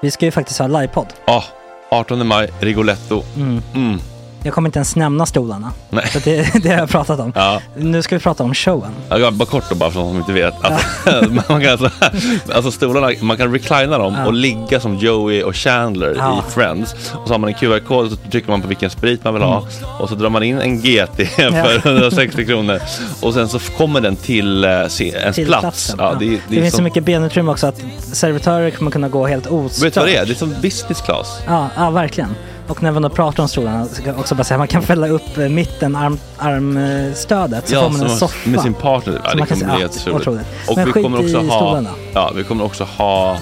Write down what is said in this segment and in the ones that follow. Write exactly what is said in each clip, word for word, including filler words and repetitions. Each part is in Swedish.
Vi ska ju faktiskt ha livepodd. Ja, artonde maj, Rigoletto. Mm. Mm. Jag kommer inte ens nämna stolarna. Nej. För det, det har jag pratat om. Ja. Nu ska vi prata om showen. Ja, bara kort då, bara för de som inte vet. Alltså, man kan alltså, alltså stolarna, man kan reclina dem ja. och ligga som Joey och Chandler ja. i Friends. Och så har man en Q R-kod och så trycker man på vilken sprit man vill ha. Mm. Och så drar man in en G T för hundrasextio kronor. Och sen så kommer den till uh, se, ens till plats. Ja, ja. det, det, det det finns som... så mycket benutrymme också att servitörer kommer kunna gå helt ostört. Vet du vad det är? Det är som business class. Ja, ja verkligen. Och när man då pratar om stolarna så kan jag också bara säga att man kan fälla upp mitten, arm, armstödet så ja, får man en soffa. Med sin partner. Ja, det kommer bli helt otroligt. Och men vi kommer också ha stolarna. Ja, vi kommer också ha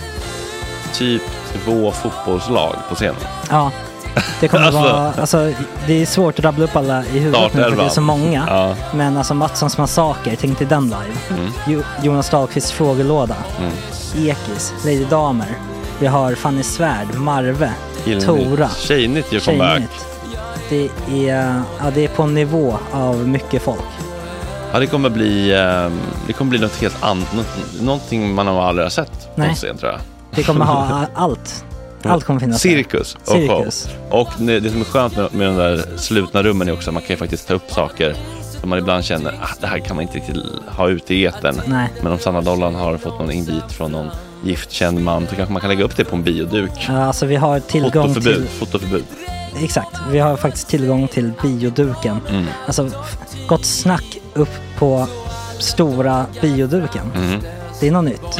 typ två fotbollslag på scenen. Ja. Det kommer alltså, vara alltså det är svårt att rabbla upp alla i huvudet nu för det är så många. Ja. Men alltså Mattssons massaker, tänk till den live. Mm. Jo, Jonas Dahlqvists frågelåda. Mm. Ekis, Lady Damer. Vi har Fanny Svärd, Marve, Gillnytt. Tora. Tjejnytt gör comeback. Det är, ja, det är på en nivå av mycket folk. Ja, det kommer bli det kommer bli något helt annat, något, någonting man har aldrig har sett på scen, tror jag. Det kommer ha allt. Allt kommer finnas. Cirkus och Cirkus. show. Och det som är skönt med, med de där slutna rummen är också att man kan ju faktiskt ta upp saker som man ibland känner att det här kan man inte riktigt ha ute i etern. Nej. Men om Sanna Dollan har fått någon invit från någon giftkänd man så kanske man kan lägga upp det på en bioduk. Ja, alltså vi har tillgång fotoförbud, till... Fotoförbud. Exakt, vi har faktiskt tillgång till bioduken. Mm. Alltså, gott snack upp på stora bioduken. Mm. Det är något nytt.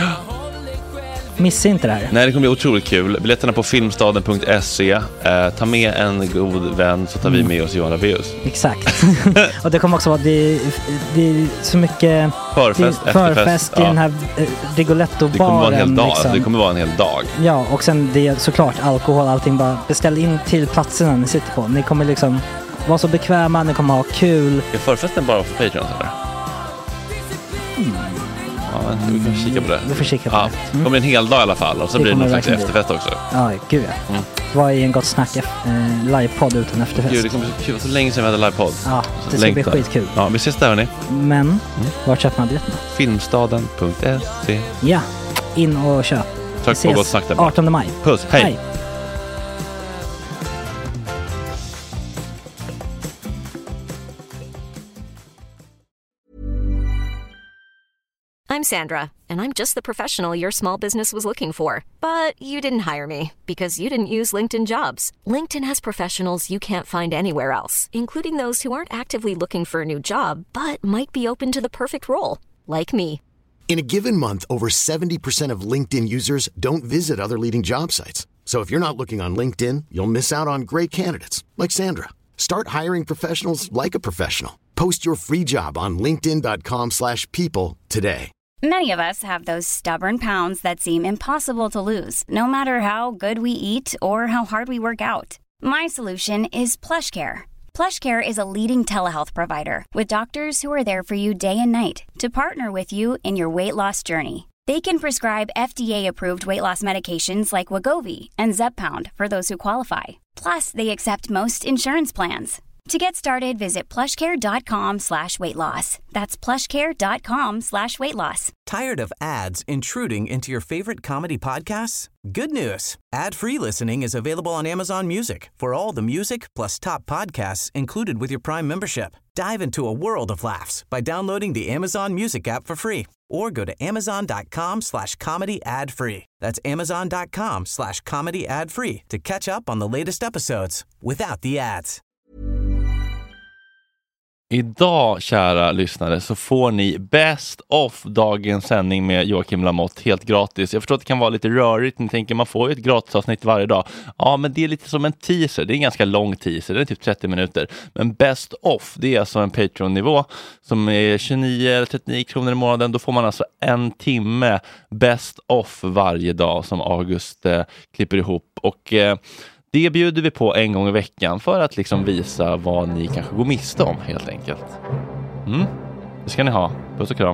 Missa inte det här. Nej, det kommer bli otroligt kul. Biljetterna på filmstaden punkt se. Eh, ta med en god vän så tar mm. vi med oss Johan Rabaeus. Exakt. Och det kommer också vara det, det är så mycket förfest, det, förfest i ja. den här eh, Rigoletto-baren. Det kommer vara en hel dag. Liksom. Det kommer vara en hel dag. Ja, och sen det är såklart alkohol, allting. Bara beställ in till platserna ni sitter på. Ni kommer liksom vara så bekväma, ni kommer ha kul. Är förfesten bara för Patreon eller? Mm. Ja, vi kan kika på det. Vi får kika på ja, det. Mm. Det kommer en hel dag i alla fall. Och så det blir det någon slags efterfest också. Ja, gud ja. Mm. Vad är en gott snack eh, livepodd utan efterfest? Gud, det kommer så kul. Så länge sedan vi hade livepodd. Ja, det ska Längtar. bli skitkul. Ja, vi ses där hörni. Men, mm. var köper man biljetterna? filmstaden punkt se. Ja, in och köp. Tack på gott snack där. artonde maj. Puss, hej. hej. I'm Sandra, and I'm just the professional your small business was looking for. But you didn't hire me because you didn't use LinkedIn Jobs. LinkedIn has professionals you can't find anywhere else, including those who aren't actively looking for a new job, but might be open to the perfect role, like me. In a given month, over seventy percent of LinkedIn users don't visit other leading job sites. So if you're not looking on LinkedIn, you'll miss out on great candidates, like Sandra. Start hiring professionals like a professional. Post your free job on linkedin dot com slash people today. Many of us have those stubborn pounds that seem impossible to lose, no matter how good we eat or how hard we work out. My solution is PlushCare. PlushCare is a leading telehealth provider with doctors who are there for you day and night to partner with you in your weight loss journey. They can prescribe F D A-approved weight loss medications like Wegovy and Zepbound for those who qualify. Plus, they accept most insurance plans. To get started, visit plushcare.com slash weight loss. That's plushcare.com slash weight loss. Tired of ads intruding into your favorite comedy podcasts? Good news. Ad-free listening is available on Amazon Music for all the music plus top podcasts included with your Prime membership. Dive into a world of laughs by downloading the Amazon Music app for free or go to amazon.com slash comedy ad free. That's amazon.com slash comedy ad free to catch up on the latest episodes without the ads. Idag, kära lyssnare, så får ni best of dagens sändning med Joakim Lamotte helt gratis. Jag förstår att det kan vara lite rörigt. Ni tänker man får ju ett gratisavsnitt varje dag. Ja, men det är lite som en teaser. Det är en ganska lång teaser. Det är typ trettio minuter. Men best of, det är alltså en Patreon-nivå som är tjugonio eller trettionio kronor i månaden. Då får man alltså en timme best of varje dag som August eh, klipper ihop. Och... Eh, Det bjuder vi på en gång i veckan för att liksom visa vad ni kanske går miste om, helt enkelt. Mm, det ska ni ha. Puss och kram.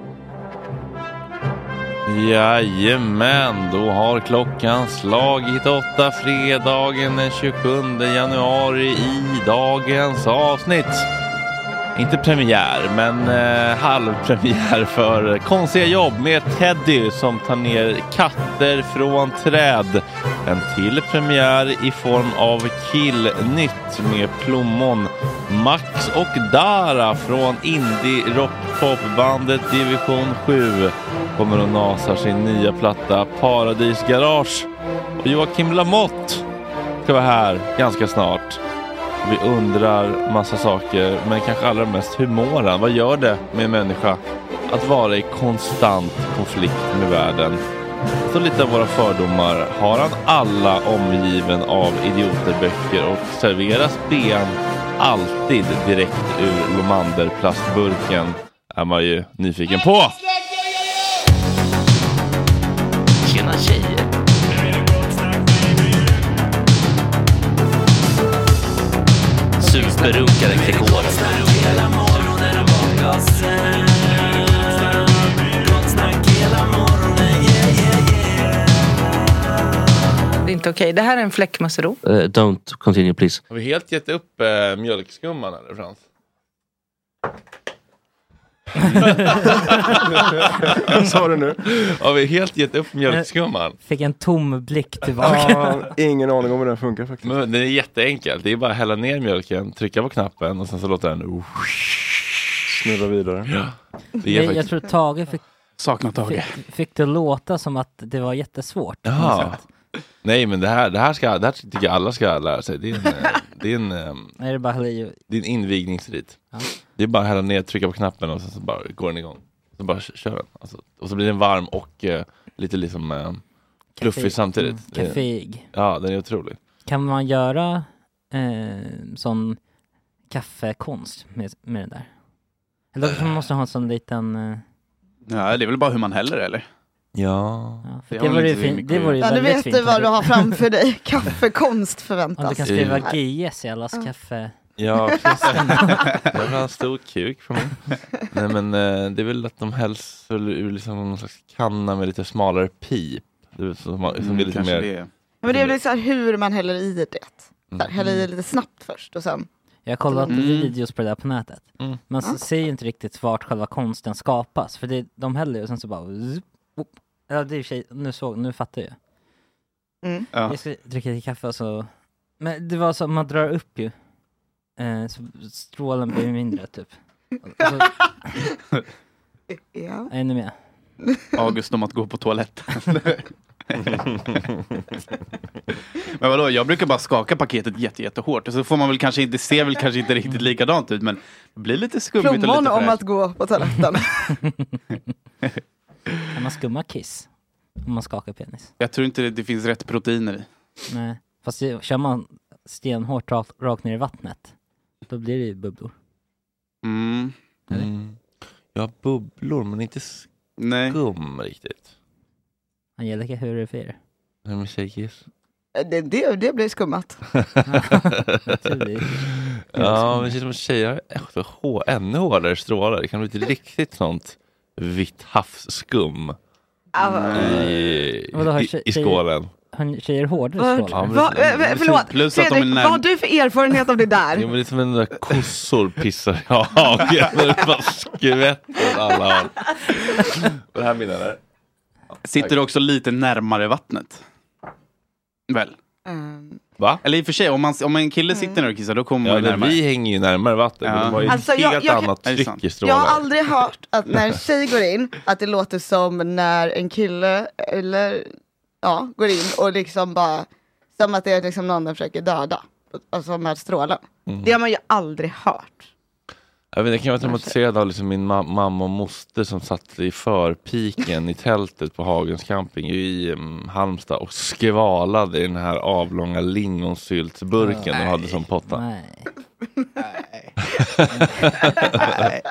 Jajamän, då har klockan slagit åtta fredagen den tjugosjunde januari i dagens avsnitt. Inte premiär, men eh, halvpremiär för Konstiga jobb med Teddy som tar ner katter från träd. En till premiär i form av Killnytt med Plommon, Max och Dara från indie-rock-popbandet Division sju kommer att nasa sin nya platta Paradis Garage. Och Joakim Lamotte ska vara här ganska snart. Vi undrar massa saker, men kanske allra mest, hur mår han? Vad gör det med en människa att vara i konstant konflikt med världen? Så lite av våra fördomar. Har han alla omgiven av idioterböcker och serveras ben alltid direkt ur Lomander-plastburken? Är man ju nyfiken på. Tjena tjejer. Superrunkare Gregor. Det är inte okej. Okay. Det här är en fläckmussero. Uh, don't continue please. Har vi helt gett upp äh, mjölkskumman eller Frans? Vad sa du nu? Har vi helt gett upp mjölkskumman? Fick en tom blick tillbaka. Ja, ingen aning om hur den funkar faktiskt. Men det är jätteenkelt. Det är bara att hälla ner mjölken, trycka på knappen och sen så låter den uh, snurra vidare. Ja. Det är jag, faktiskt... jag tror Tage fick, Saknar Tage. fick, fick det låta som att det var jättesvårt. Jaha. Nej, men det här, det här ska, det här tycker jag alla ska lära sig. Det är en, det är en, Nej, det är bara i... det är en invigningsrit. Ja. Det är bara att hälla ner, trycka på knappen och sen så bara går den igång. Så bara kör den. Alltså, och så blir den varm och uh, lite liksom uh, fluffig samtidigt. Mm, kaffeig. Ja, den är otrolig. Kan man göra eh, sån kaffekonst med, med den där? Eller kanske man måste ha en sån liten... Uh... Ja, det är väl bara hur man häller, eller? Ja. ja för det, det var ju fin- det var ju ja, väldigt du vet fint. vad du har framför dig. Kaffekonst förväntas. Om du kan skriva G S i allas ja. kaffe... Ja, det var en stor kuk för mig. Nej, men eh, det är väl att de helst ur liksom någon slags kanna med lite smalare pip. Det är, som, som mm, blir lite mer... Det är. Men det är väl så här hur man häller i det. Så här, häller i lite snabbt först och sen... Jag har kollat mm. videos på det där på nätet. Mm. Man ja. ser ju inte riktigt vart själva konsten skapas. För det, de häller ju och sen så bara... Ja, det är tjej, nu, såg, nu fattar jag. Mm. Ja. Jag ska dricka lite kaffe och så... Men det var så man drar upp ju. Eh, så strålen blir mindre typ. Så... ja. Ännu mer. August om att gå på toaletten. Men vadå, jag brukar bara skaka paketet jätte, jättehårt. Och så får man väl kanske inte, det ser väl kanske inte riktigt likadant ut. Men det blir lite skummigt och lite Plommon fräscht. om att gå på toaletten. Kan man skumma kiss? Om man skakar penis? Jag tror inte det, det finns rätt proteiner i. Nej, fast det, kör man stenhårt rakt, rakt ner i vattnet, då blir det ju bubblor. Mm. Mm. Ja, bubblor, men inte skum Nej. riktigt. Angelica, hur är det för er? Hur med tjejkiss? Det, det, det blir skummat. Ja, men det känns som tjejer har ännu hårdare strålar. Det kan bli ett riktigt sånt vitt havsskum mm. i, i, i skålen. Har tjejer hårdare strålar? Va, va, förlåt, Plus Fredrik, att de är vad har du för erfarenhet av det där? Ja, men det är som en där kossor pissar i hagen. Det bara skvätter alla håll. Det här menar jag. Sitter du också lite närmare vattnet? Väl? Mm. Va? Eller i och för sig, om, man, om en kille sitter mm. där och kissar, då kommer ja, man ju närmare. Vi hänger ju närmare vattnet. Ja. De har ju alltså, ett jag, helt jag, annat jag, tryck i strålar. Jag har aldrig hört att när en tjej går in, att det låter som när en kille eller ja, går in och liksom bara, som att det är liksom någon som försöker döda. Alltså med strålen. Mm. Det har man ju aldrig hört. Jag vet, jag kan vara traumatiserad av liksom min ma- mamma och moster som satt i förpiken i tältet på Hagens camping i um, Halmstad och skvalade i den här avlånga lingonsyltsburken de hade som potta. Nej. Nej.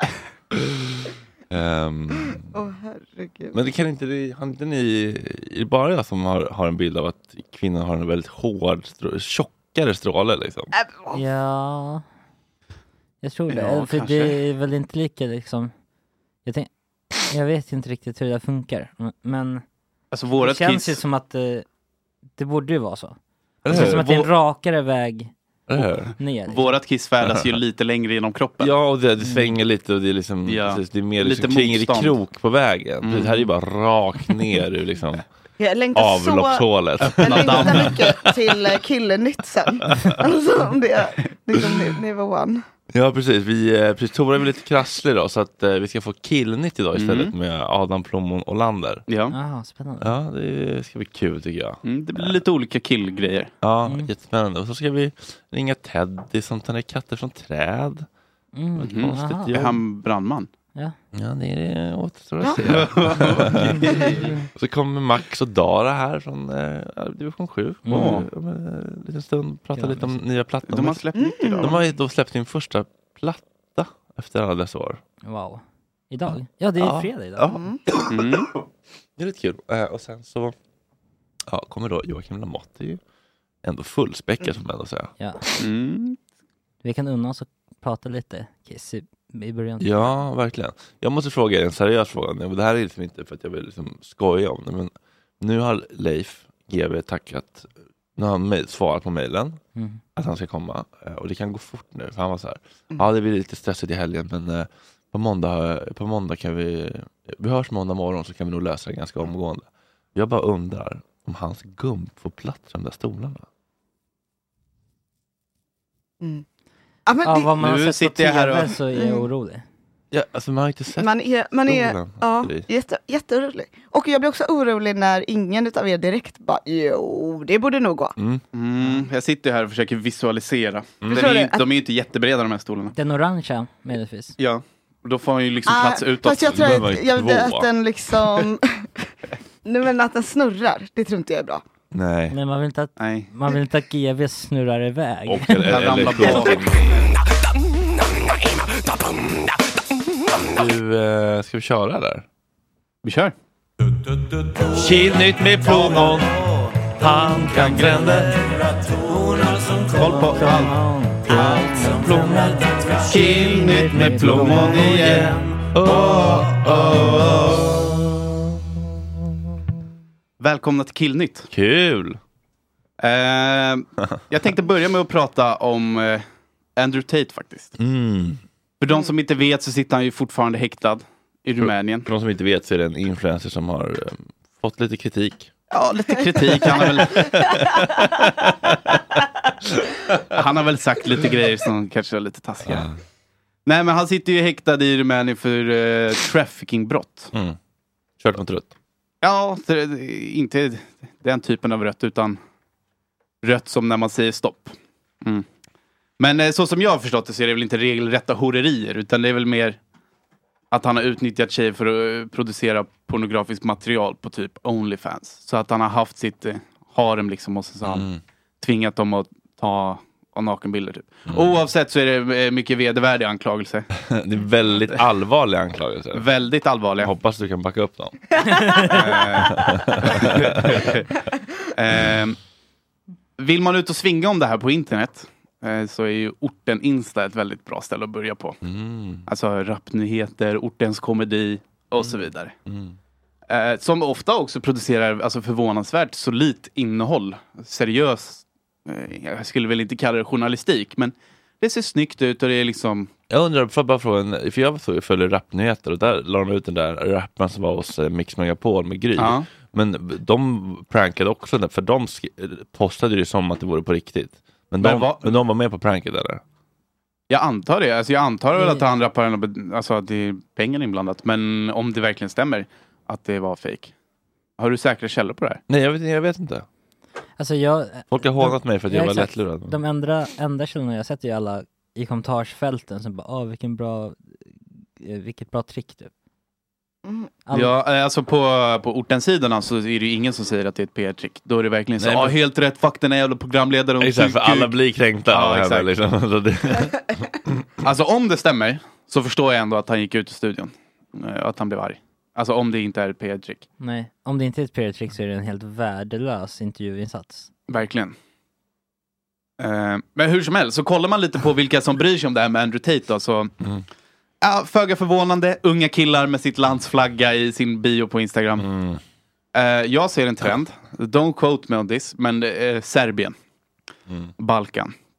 um, oh, herregud. Men det kan inte, det, har inte ni, är det bara jag som har, har en bild av att kvinnor har en väldigt hård, strå, tjockare stråle liksom? Ja... Jag tror det, ja, för kanske. det är väl inte lika liksom... Jag, tänk, jag vet inte riktigt hur det funkar, men alltså, det känns kiss... ju som att det, det borde ju vara så. Det Eller känns hur? som att det är en Vår... rakare väg Ner. Vårat kiss färdas ju lite längre genom kroppen. Ja, och det, det svänger lite och det är liksom ja. det är mer liksom lite kring krok på vägen. Mm. Det här är ju bara rakt ner ur liksom avloppshålet. Så, jag längtar mycket till Killenytt sen. Alltså om det är liksom nivå one. Ja, precis. Vi, precis, Tora är väl lite krasslig då, så att eh, vi ska få Killnytt idag istället mm. med Adam Plommon och Lander. Ja. Ah, spännande. Ja, det ska bli kul tycker jag. Mm, det blir lite olika killgrejer. Ja, mm. jättespännande. Och så ska vi ringa Teddy som tar ner katter från träd. Mm. Mm. Konstigt, är han brandman? Ja. Ja, det är återstår att se. Så kommer Max och Dara här från eh, division sju. Mm. Och om en liten stund prata ja, lite om nya plattor. De har släppt mm. nytt idag. De har då släppt sin första platta efter alla dessa år. Wow. Idag? Ja, det är ja. fredag idag. Ja. Mm. Det är lite kul. Eh, och sen så ja, kommer då Joakim Lamotte. Det är ju ändå fullspäckat som man ändå säger. Ja. Mm. Vi kan unna oss att prata lite Kiss i, i början. Ja, verkligen. Jag måste fråga er en seriös fråga. Det här är liksom inte för att jag vill liksom skoja om det, men nu har Leif G W tackat, nu har han svarat på mejlen mm. att han ska komma, och det kan gå fort nu, för han var så här, mm. ja det blir lite stressigt i helgen, men eh, på måndag, på måndag kan vi vi hörs måndag morgon, så kan vi nog lösa det ganska omgående. Jag bara undrar om hans gump får plats i de där stolarna. Mm. Ja, men ja, vad man nu har sett på T V här och... så är jag mm. orolig. Ja, alltså man har inte sett man är, man är ja, jätte, jätteorolig. Och jag blir också orolig när ingen utav er direkt bara, jo, det borde nog gå. Mm. Mm, jag sitter här och försöker visualisera. Mm. De, är ju, de är ju inte jättebreda de här stolarna. Den orangea, möjligtvis. Ja, och då får han ju liksom ah, plats utåt. Fast jag tror att, jag vet att den liksom... Nej, men att den snurrar, det tror inte jag är bra. Nej. Men man vill inte att, Nej. Man vill inte att G V snurrar iväg. Och eller, eller Du, eh, ska vi köra där? Vi kör. Killnytt med Plommon. Han kan gränder. Koll på allt. Allt Plommon. Killnytt med Plommon igen. Oh, oh, oh. Välkomna till Killnytt. Kul. Eh, jag tänkte börja med att prata om eh, Andrew Tate faktiskt. Mm. För de som inte vet så sitter han ju fortfarande häktad i Rumänien. För, för de som inte vet så är det en influencer som har um, fått lite kritik. Ja, lite kritik. Han har väl, han har väl sagt lite grejer som kanske är lite taskiga. Ja. Nej, men han sitter ju häktad i Rumänien för uh, traffickingbrott. Mm. Kört mot rött. Ja, det, inte den typen av rött, utan rött som när man säger stopp. Mm. Men så som jag har förstått det så är det väl inte regelrätta horerier, utan det är väl mer att han har utnyttjat tjejer för att producera pornografiskt material på typ OnlyFans. Så att han har haft sitt eh, harem liksom, och så har han mm. tvingat dem att ta nakenbilder typ. Mm. Oavsett så är det mycket vedervärdig anklagelse. Det är väldigt allvarliga anklagelser. Väldigt allvarliga. Jag hoppas du kan backa upp dem. eh, vill man ut och svinga om det här på internet, så är ju Orten Insta ett väldigt bra ställe att börja på. Mm. Alltså rapnyheter, Ortens komedi och så vidare. Mm. Eh, som ofta också producerar alltså förvånansvärt solitt innehåll. Seriös, eh, jag skulle väl inte kalla det journalistik, men det ser snyggt ut och det är liksom... Jag undrar, för bara fråga, för jag följer rapnyheter och där la de ut den där rappen som var hos Mix Megapol med Gry. Ja. Men de prankade också, för de postade det som att det vore på riktigt. Men de, men, va, men de var med på pranket eller? Jag antar det. Alltså jag antar väl att han rappar, alltså att det är pengar inblandat. Men om det verkligen stämmer att det var fake. Har du säkra källor på det här? Nej, jag vet, jag vet inte. Alltså jag, Folk har hånat mig för att jag, jag var lättlurad. De enda, enda källorna jag sett är alla i kommentarsfälten som bara, åh vilken bra, vilket bra trick typ. Mm. Ja, alltså på, på ortensidorna så är det ju ingen som säger att det är ett P R-trick. Då är det verkligen så, ja men... helt rätt, fuck den är jävla programledare. Exakt, för alla blir kränkta. Ja, exakt. Liksom. Alltså om det stämmer så förstår jag ändå att han gick ut i studion. Att han blev arg. Alltså om det inte är ett P R-trick. Nej, om det inte är ett P R-trick så är det en helt värdelös intervjuinsats. Verkligen. uh, Men hur som helst, så kollar man lite på vilka som bryr sig om det här med Andrew Tate då, så... Mm. Ja, föga förvånande. Unga killar med sitt landsflagga i sin bio på Instagram. Mm. Uh, jag ser en trend. Don't quote me on this. Men det är Serbien. Mm. Balkan.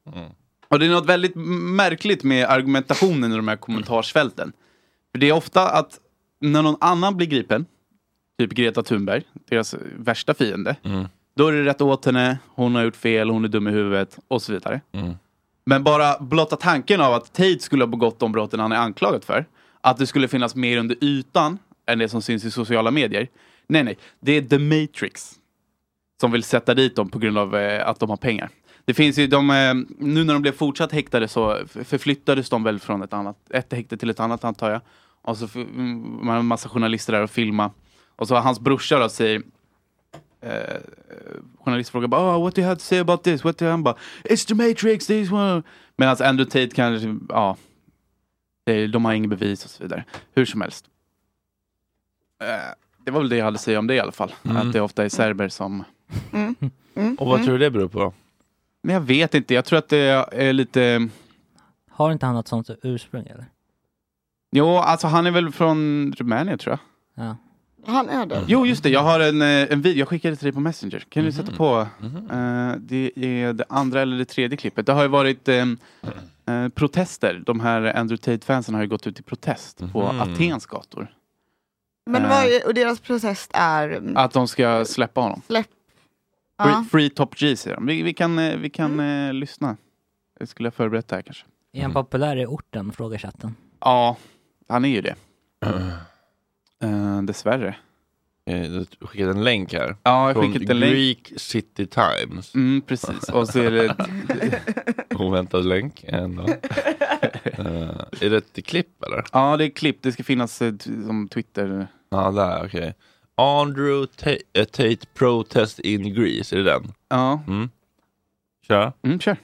Mm. Och det är något väldigt märkligt med argumentationen i de här kommentarsfälten. För det är ofta att när någon annan blir gripen, typ Greta Thunberg, deras värsta fiende, mm. då är det rätt åt henne, hon har gjort fel, hon är dum i huvudet och så vidare. Mm. Men bara blotta tanken av att Tate skulle ha begått de brotten han är anklagad för, att det skulle finnas mer under ytan än det som syns i sociala medier. Nej, nej. Det är The Matrix som vill sätta dit dem på grund av eh, att de har pengar. Det finns ju de, eh, nu när de blev fortsatt häktade så förflyttades de väl från ett annat, ett häkte till ett annat antar jag. Och så mm, man har en massa journalister där och filma. Och så hans brorsa då säger, eh, journalist frågar bara, oh, what do you have to say about this? What do you have? Bara, it's the Matrix, this one. Medan Andrew Tate kanske, ja, de har ingen bevis och så vidare. Hur som helst. Eh, det var väl det jag hade att säga om det i alla fall. Mm. Att det ofta är serber som... Mm. Mm. Och vad mm. tror du det beror på? Men jag vet inte, jag tror att det är lite... Har inte han något sånt ursprung eller? Jo, alltså han är väl från Rumänien tror jag. Ja. Han är det. Jo, just det. Jag har en, en video. Jag skickade till dig på Messenger. Kan Mm. du sätta på? Mm. Uh, det är det andra eller det tredje klippet. Det har ju varit um, uh, protester. De här Andrew Tate-fansen har ju gått ut i protest mm. på Atens gator. Men uh, vad är, och deras protest är... Att de ska släppa honom. Släpp. Free, Ja. free Top G säger de. Vi, vi kan, vi kan mm. uh, lyssna. Det skulle jag förberett här kanske. Är han populär i orten, frågar chatten. Ja, han är ju det. Uh, dessvärre. Du skickade en länk här. Ja, jag från skickat en länk. Greek City Times. Mm, precis. Och så är det... Oväntad länk. Ändå. uh, är det ett klipp eller? Ja, det är klipp. Det ska finnas uh, t- som Twitter. Ja, där, okej. Okay. Andrew Ta- uh, Tate protest in Greece, är det den? Ja. Mm. Kör. Mm, kör.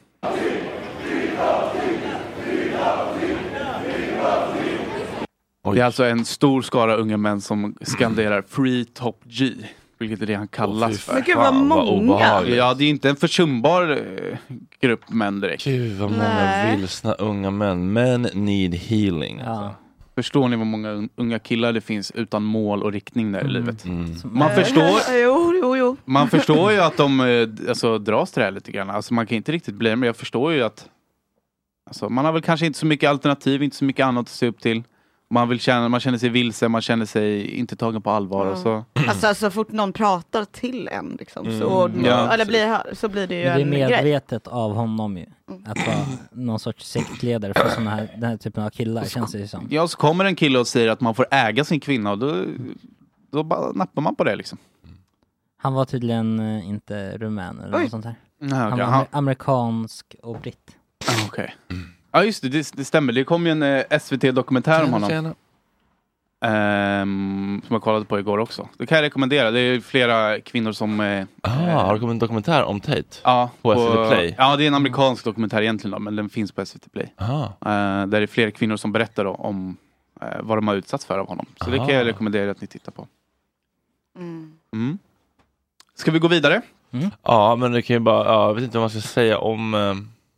Oj. Det är alltså en stor skara unga män som skanderar Free Top G, vilket är det han kallas oh, för. Men gud vad många. Ja, det är inte en försumbar eh, grupp män direkt. Gud vad många Nej. vilsna unga män. Men need healing. Ja. Alltså. Förstår ni vad många un- unga killar det finns utan mål och riktning där i livet? Mm. Man förstår, Jo, jo, jo. man förstår ju att de eh, alltså, dras till det här lite grann. Alltså, man kan inte riktigt bli, men jag förstår ju att alltså, man har väl kanske inte så mycket alternativ, inte så mycket annat att se upp till. Man vill känna, man känner sig vilse, man känner sig inte tagen på allvar. Ja. Och så. Alltså så fort någon pratar till en liksom, Mm. så, Ja. eller blir här, så blir det ju Det är en grej. medvetet av honom ju. Att vara någon sorts sektledare för såna här, den här typen av killar, känns det ju som. Ja, så kommer en kille och säger att man får äga sin kvinna och då, då bara nappar man på det liksom. Han var tydligen eh, inte rumän eller Oj. något sånt här. Nej, Han okay. var amer- amerikansk och britt. Ah, okej. Ja, just det, det, det stämmer. Det kom ju en eh, S V T-dokumentär om honom. Tjena. Ehm, som jag kollade på igår också. Det kan jag rekommendera. Det är flera kvinnor som... Eh, Ah, har det kommit en dokumentär om Tate? ja, På S V T Play? Ja, det är en amerikansk dokumentär egentligen då, men den finns på S V T Play. Ah. Eh, där det är flera kvinnor som berättar då om eh, vad de har utsatts för av honom. Så det kan Ah. jag rekommendera att ni tittar på. Mm. Mm. Ska vi gå vidare? Ja, men det kan ju bara, ja, jag vet inte vad man ska säga om... Eh,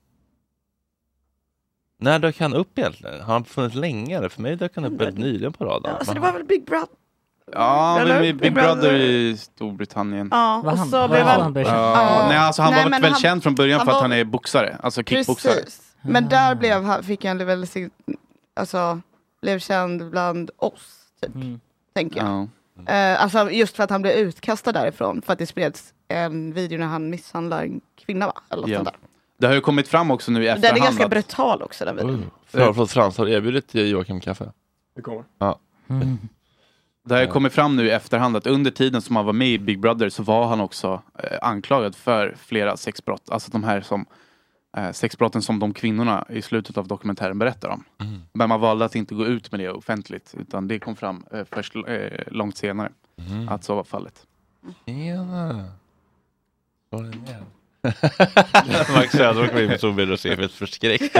när dök han upp egentligen? Har han funnits länge? Eller? För mig dök han upp väldigt nyligen på radarn. Alltså det var väl Big Brother? Ja, Eller? men Big, Big Brother i Storbritannien. Ja, Var och han- så var blev han- han... blev Ja, känd? Ja. nej, alltså han Nej, var men väl han- känd från början han för att var- han är boxare, alltså kickboxare. Precis. Men där blev, han- fick han väl sin, alltså, blev känd bland oss, typ, Mm. tänker jag. Ja. Eh, alltså just för att han blev utkastad därifrån, för att det spreds en video när han misshandlar en kvinna, va? Eller något Ja. sånt där. Det har ju kommit fram också nu i Den är efterhand. ganska att- brutal också, den videon. Uh, förlåt, förlåt, Frans, har du erbjudit Joakim kaffe? Det kommer. Ja. Mm. Det har ju kommit fram nu i efterhand att under tiden som han var med i Big Brother så var han också eh, anklagad för flera sexbrott. Alltså de här som eh, sexbrotten som de kvinnorna i slutet av dokumentären berättar om. Mm. Men man valde att inte gå ut med det offentligt, utan det kom fram eh, först eh, långt senare Mm. att så var fallet. Tjena. Var det ner? Max Söder kommer in med solbilder och ser helt förskräckt.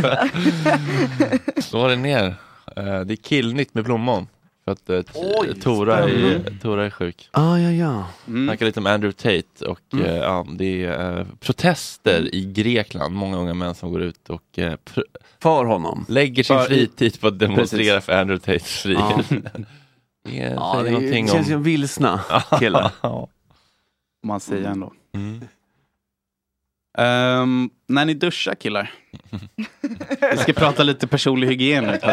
Slå det ner. Uh, det är killnytt med Plommon. För att uh, Oj, Tora, är, Tora är sjuk. Ah, ja, ja. Mm. Snackar lite om Andrew Tate och Mm. uh, ja, det är uh, protester i Grekland. Många unga män som går ut och uh, pr- För honom. lägger sin För- fritid på att demonstrera Precis. för Andrew Tates frihet. Ja. Det Ja, säger det någonting känns om... som vilsna killar. Ja. Om man säger ändå. Mm. Um, när ni duschar, killar. Vi ska prata lite personlig hygien nu.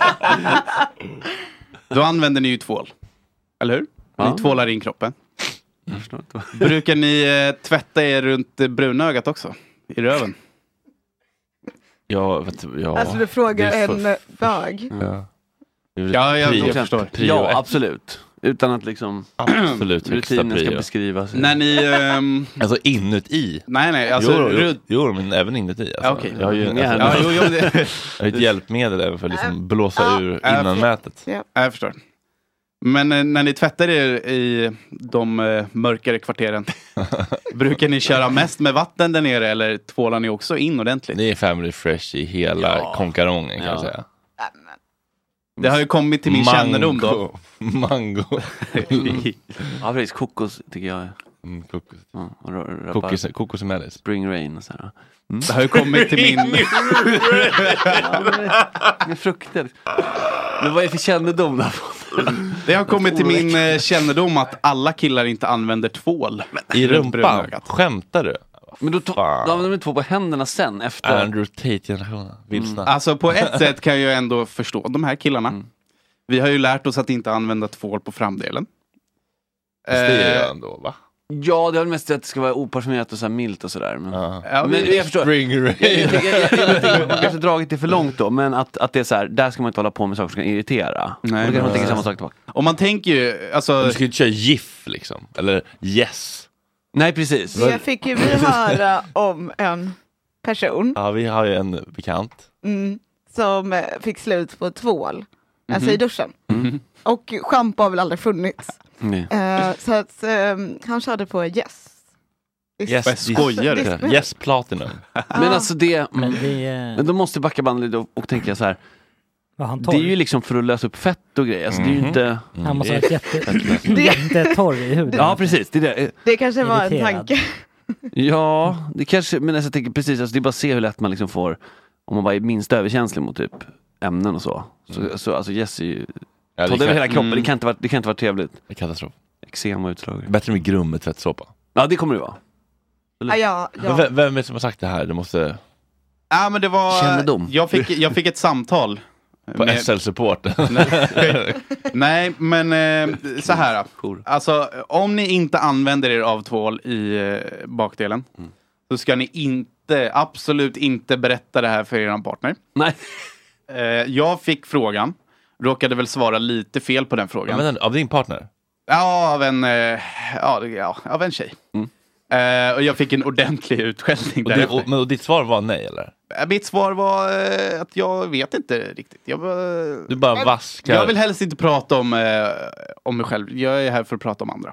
Då använder ni ju tvål. Eller hur? Ja. Ni tvålar in kroppen. Brukar ni eh, tvätta er runt eh, brunögat också? I röven? Ja, vet, ja. Alltså du frågar Det är en för- bög. Ja, Ja, jag, Prio- jag förstår. prio Ja, ett. absolut. Utan att liksom Absolut högsta rutinen ska prio. beskrivas. När ni... ehm, Alltså inuti. nej, nej. Alltså, jo, jo, runt- jo, men även inuti. Alltså. Ja, okej. Jag har ju Ja, alltså, Ja, jo, jo, det, jag har ett hjälpmedel även för att liksom blåsa Ja. ur Ja, innanmätet. Ja. jag förstår. Men eh, när ni tvättar er i de eh, mörkare kvarteren, brukar ni köra mest med vatten där nere eller tvålar ni också in ordentligt? Det är Family Fresh i hela Ja. konkarongen kan Ja. jag säga. Det har ju kommit till min kännedom då. Mango. Ja, precis. Kokos tycker jag är. Mm, kokos. Ja, och ra- Kokos, rabar- kokos och mellis. Spring Rain och så här. Mm. Det har ju kommit till min... Med frukter. Men vad är det för kännedom där? Det har kommit till min eh, kännedom att alla killar inte använder tvål. I runt rumpan? brunögat. Skämtar du? Men då, to- Fan. då använder de två på händerna sen efter. Andrew Tate-generationen. Vilsna. Alltså på ett sätt kan jag ändå förstå de här killarna. Mm. Vi har ju lärt oss att inte använda tvål på framdelen. Fast det gör Eh, jag ändå, va? Ja, det är väl mest att det ska vara oparfumerat och så här milt och sådär. Men, Ja. ja, men vi, jag förstår. Spring Rain. Jag, jag, jag, jag, jag, jag, jag har dragit det för långt då, men att, att det är så här, där ska man inte hålla på med saker som kan irritera. Nej, och då kan man men- tänka samma sak tillbaka. om man tänker ju, alltså... Du ska ju inte köra GIF liksom. Eller Yes. Nej, precis. Det fick ju vi höra om en person Ja, vi har ju en bekant. mm, som eh, fick slut på tvål. Alltså Mhm. i duschen. Mhm. Och schampo har väl aldrig funnits. Nej. Eh, så att eh, han körde på Yes. Yes, Vad skojar du? Display. Yes Platinum. Men alltså det... Men Men, det är... men då måste jag backa bandet lite och, och tänka så här. Var han Det är ju torr? liksom för att lösa upp fett och grejer. Alltså det är ju Mhm. inte... Han måste ha det varit jätte, Det- jättetorr i huden. Ja, precis. Det är det. Det kanske var en Irriterad. tanke. Ja, det kanske... Men alltså, jag tänker precis, alltså, det är bara att se hur lätt man liksom får... Om man bara är minst överkänslig mot typ ämnen och så. Så, så alltså Jess är ju... Ja, Ta det det över kan- hela kroppen, mm. det kan inte vara, det kan inte vara trevligt. Det är katastrof. Eksem och utslag. Bättre med grum med tvättsåpa. Ja, det kommer det vara. Ja, ja, Men ja. vem, vem är det som har sagt det här? Det måste... Ja, men det var... Kännedom. Jag fick, jag fick ett samtal. På med- S L-support. Nej, men eh, så här. Jour. Alltså, om ni inte använder er av tvål i eh, bakdelen, Mm. så ska ni inte, absolut inte berätta det här för er partner. Nej. Eh, jag fick frågan, råkade väl svara lite fel på den frågan. Men av din partner? Ja, av en, eh, ja, det- ja, av en tjej. Mm. Eh, och jag fick en ordentlig utskällning Och, det, därefter. och, men, och ditt svar var nej, eller? Eh, Mitt svar var eh, att jag vet inte riktigt. Jag, bara- Du bara vaskar. jag vill helst inte prata om, eh, om mig själv. Jag är här för att prata om andra.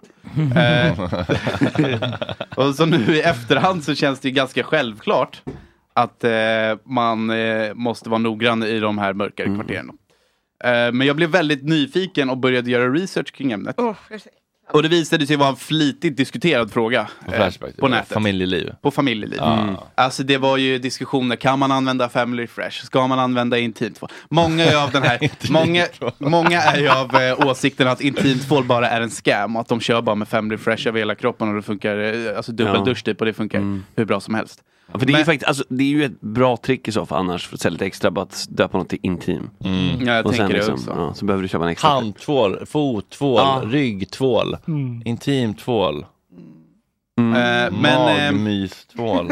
eh, och så nu i efterhand så känns det ju ganska självklart att eh, man eh, måste vara noggrann i de här mörkare Mm. kvarteren. Eh, men jag blev väldigt nyfiken och började göra research kring ämnet. Oh, jag ser. Och det visade sig vara en flitigt diskuterad fråga På eh, Flashback. på nätet. Familjeliv. På familjeliv. Ah. Mm. Alltså det var ju diskussioner, kan man använda Family Fresh? Ska man använda intimtvål? Många är av den här, många, många är ju av eh, åsikten att intimtvål bara är en scam och att de kör bara med Family Fresh över hela kroppen och det funkar, eh, alltså dubbel Ja. dusch typ och det funkar Mm. hur bra som helst. Ja, för det är, ju Men- faktiskt, alltså, det är ju ett bra trick i så fall annars för att sälja lite extra, bara att döpa något till intim. Mm. Ja, jag Och tänker sen det liksom, också. ja, så behöver du köpa en extra. Handtvål, fottvål, Ja. ryggtvål, Mm. intimtvål, Mm. Eh, men, eh, magmystvål.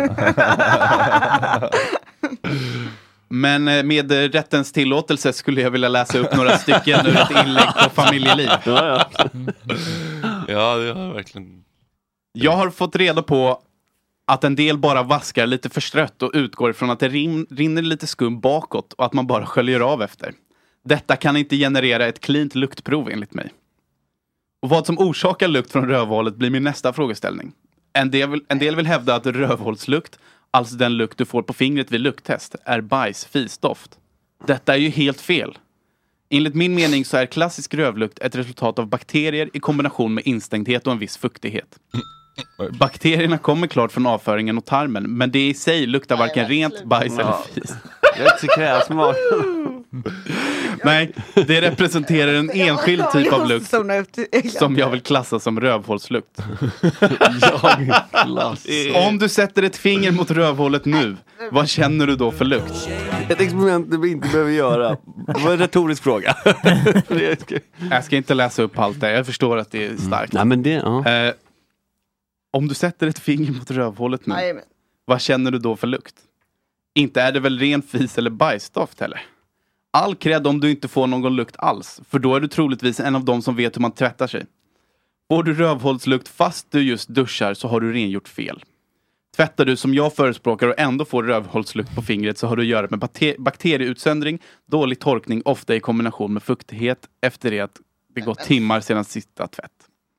men eh, med eh, rättens tillåtelse skulle jag vilja läsa upp några stycken ur ett inlägg på familjeliv. Ja, ja. Ja, det har jag verkligen. Jag har fått reda på att en del bara vaskar lite förstrött och utgår från att det rin- rinner lite skum bakåt och att man bara sköljer av efter. Detta kan inte generera ett cleant luktprov enligt mig. Och vad som orsakar lukt från rövhålet blir min nästa frågeställning. En del, vill, en del vill hävda att rövhålslukt, alltså den lukt du får på fingret vid lukttest, är bajs, fisdoft. Detta är ju helt fel. Enligt min mening så är klassisk rövlukt ett resultat av bakterier i kombination med instängdhet och en viss fuktighet. Bakterierna kommer klart från avföringen och tarmen, men det i sig luktar varken rent bajs eller fis. Jag är inte så kräsmak. Nej, det representerar en enskild typ av lukt som jag vill klassa som rövhålslukt. Jag klass. Om du sätter ett finger mot rövhålet nu, vad känner du då för lukt? Ett experiment vi inte behöver göra. Det var en retorisk fråga. Jag ska inte läsa upp allt det. Jag förstår att det är starkt. Nej, men det, ja. eh, om du sätter ett finger mot rövhålet nu, Nej, men... vad känner du då för lukt? Inte är det väl ren fis eller bajsdoft heller? All cred om du inte får någon lukt alls. För då är du troligtvis en av dem som vet hur man tvättar sig. Får du rövhålslukt fast du just duschar så har du rengjort fel. Tvättar du som jag förespråkar och ändå får rövhålslukt på fingret så har du att göra med bakter- bakterieutsöndring, dålig torkning, ofta i kombination med fuktighet efter det att det gått timmar sedan sista tvätt.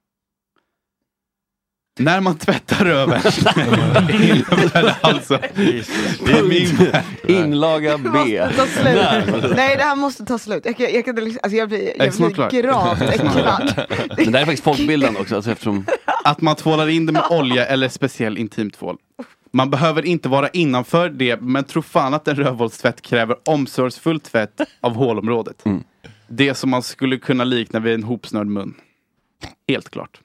När man tvättar röven innebär det alltså det är min inlaga B. Nej, det här måste ta slut. Jag, jag, jag, kan, alltså jag blir, jag blir gravt äcklad. Men det här är faktiskt folkbildande också, alltså eftersom... Att man tvålar in det med olja eller speciell intimtvål. Man behöver inte vara innanför det, men tro fan att en rövhålstvätt kräver omsorgsfull tvätt av hålområdet. Mm. Det som man skulle kunna likna vid en hopsnörd mun. Helt klart.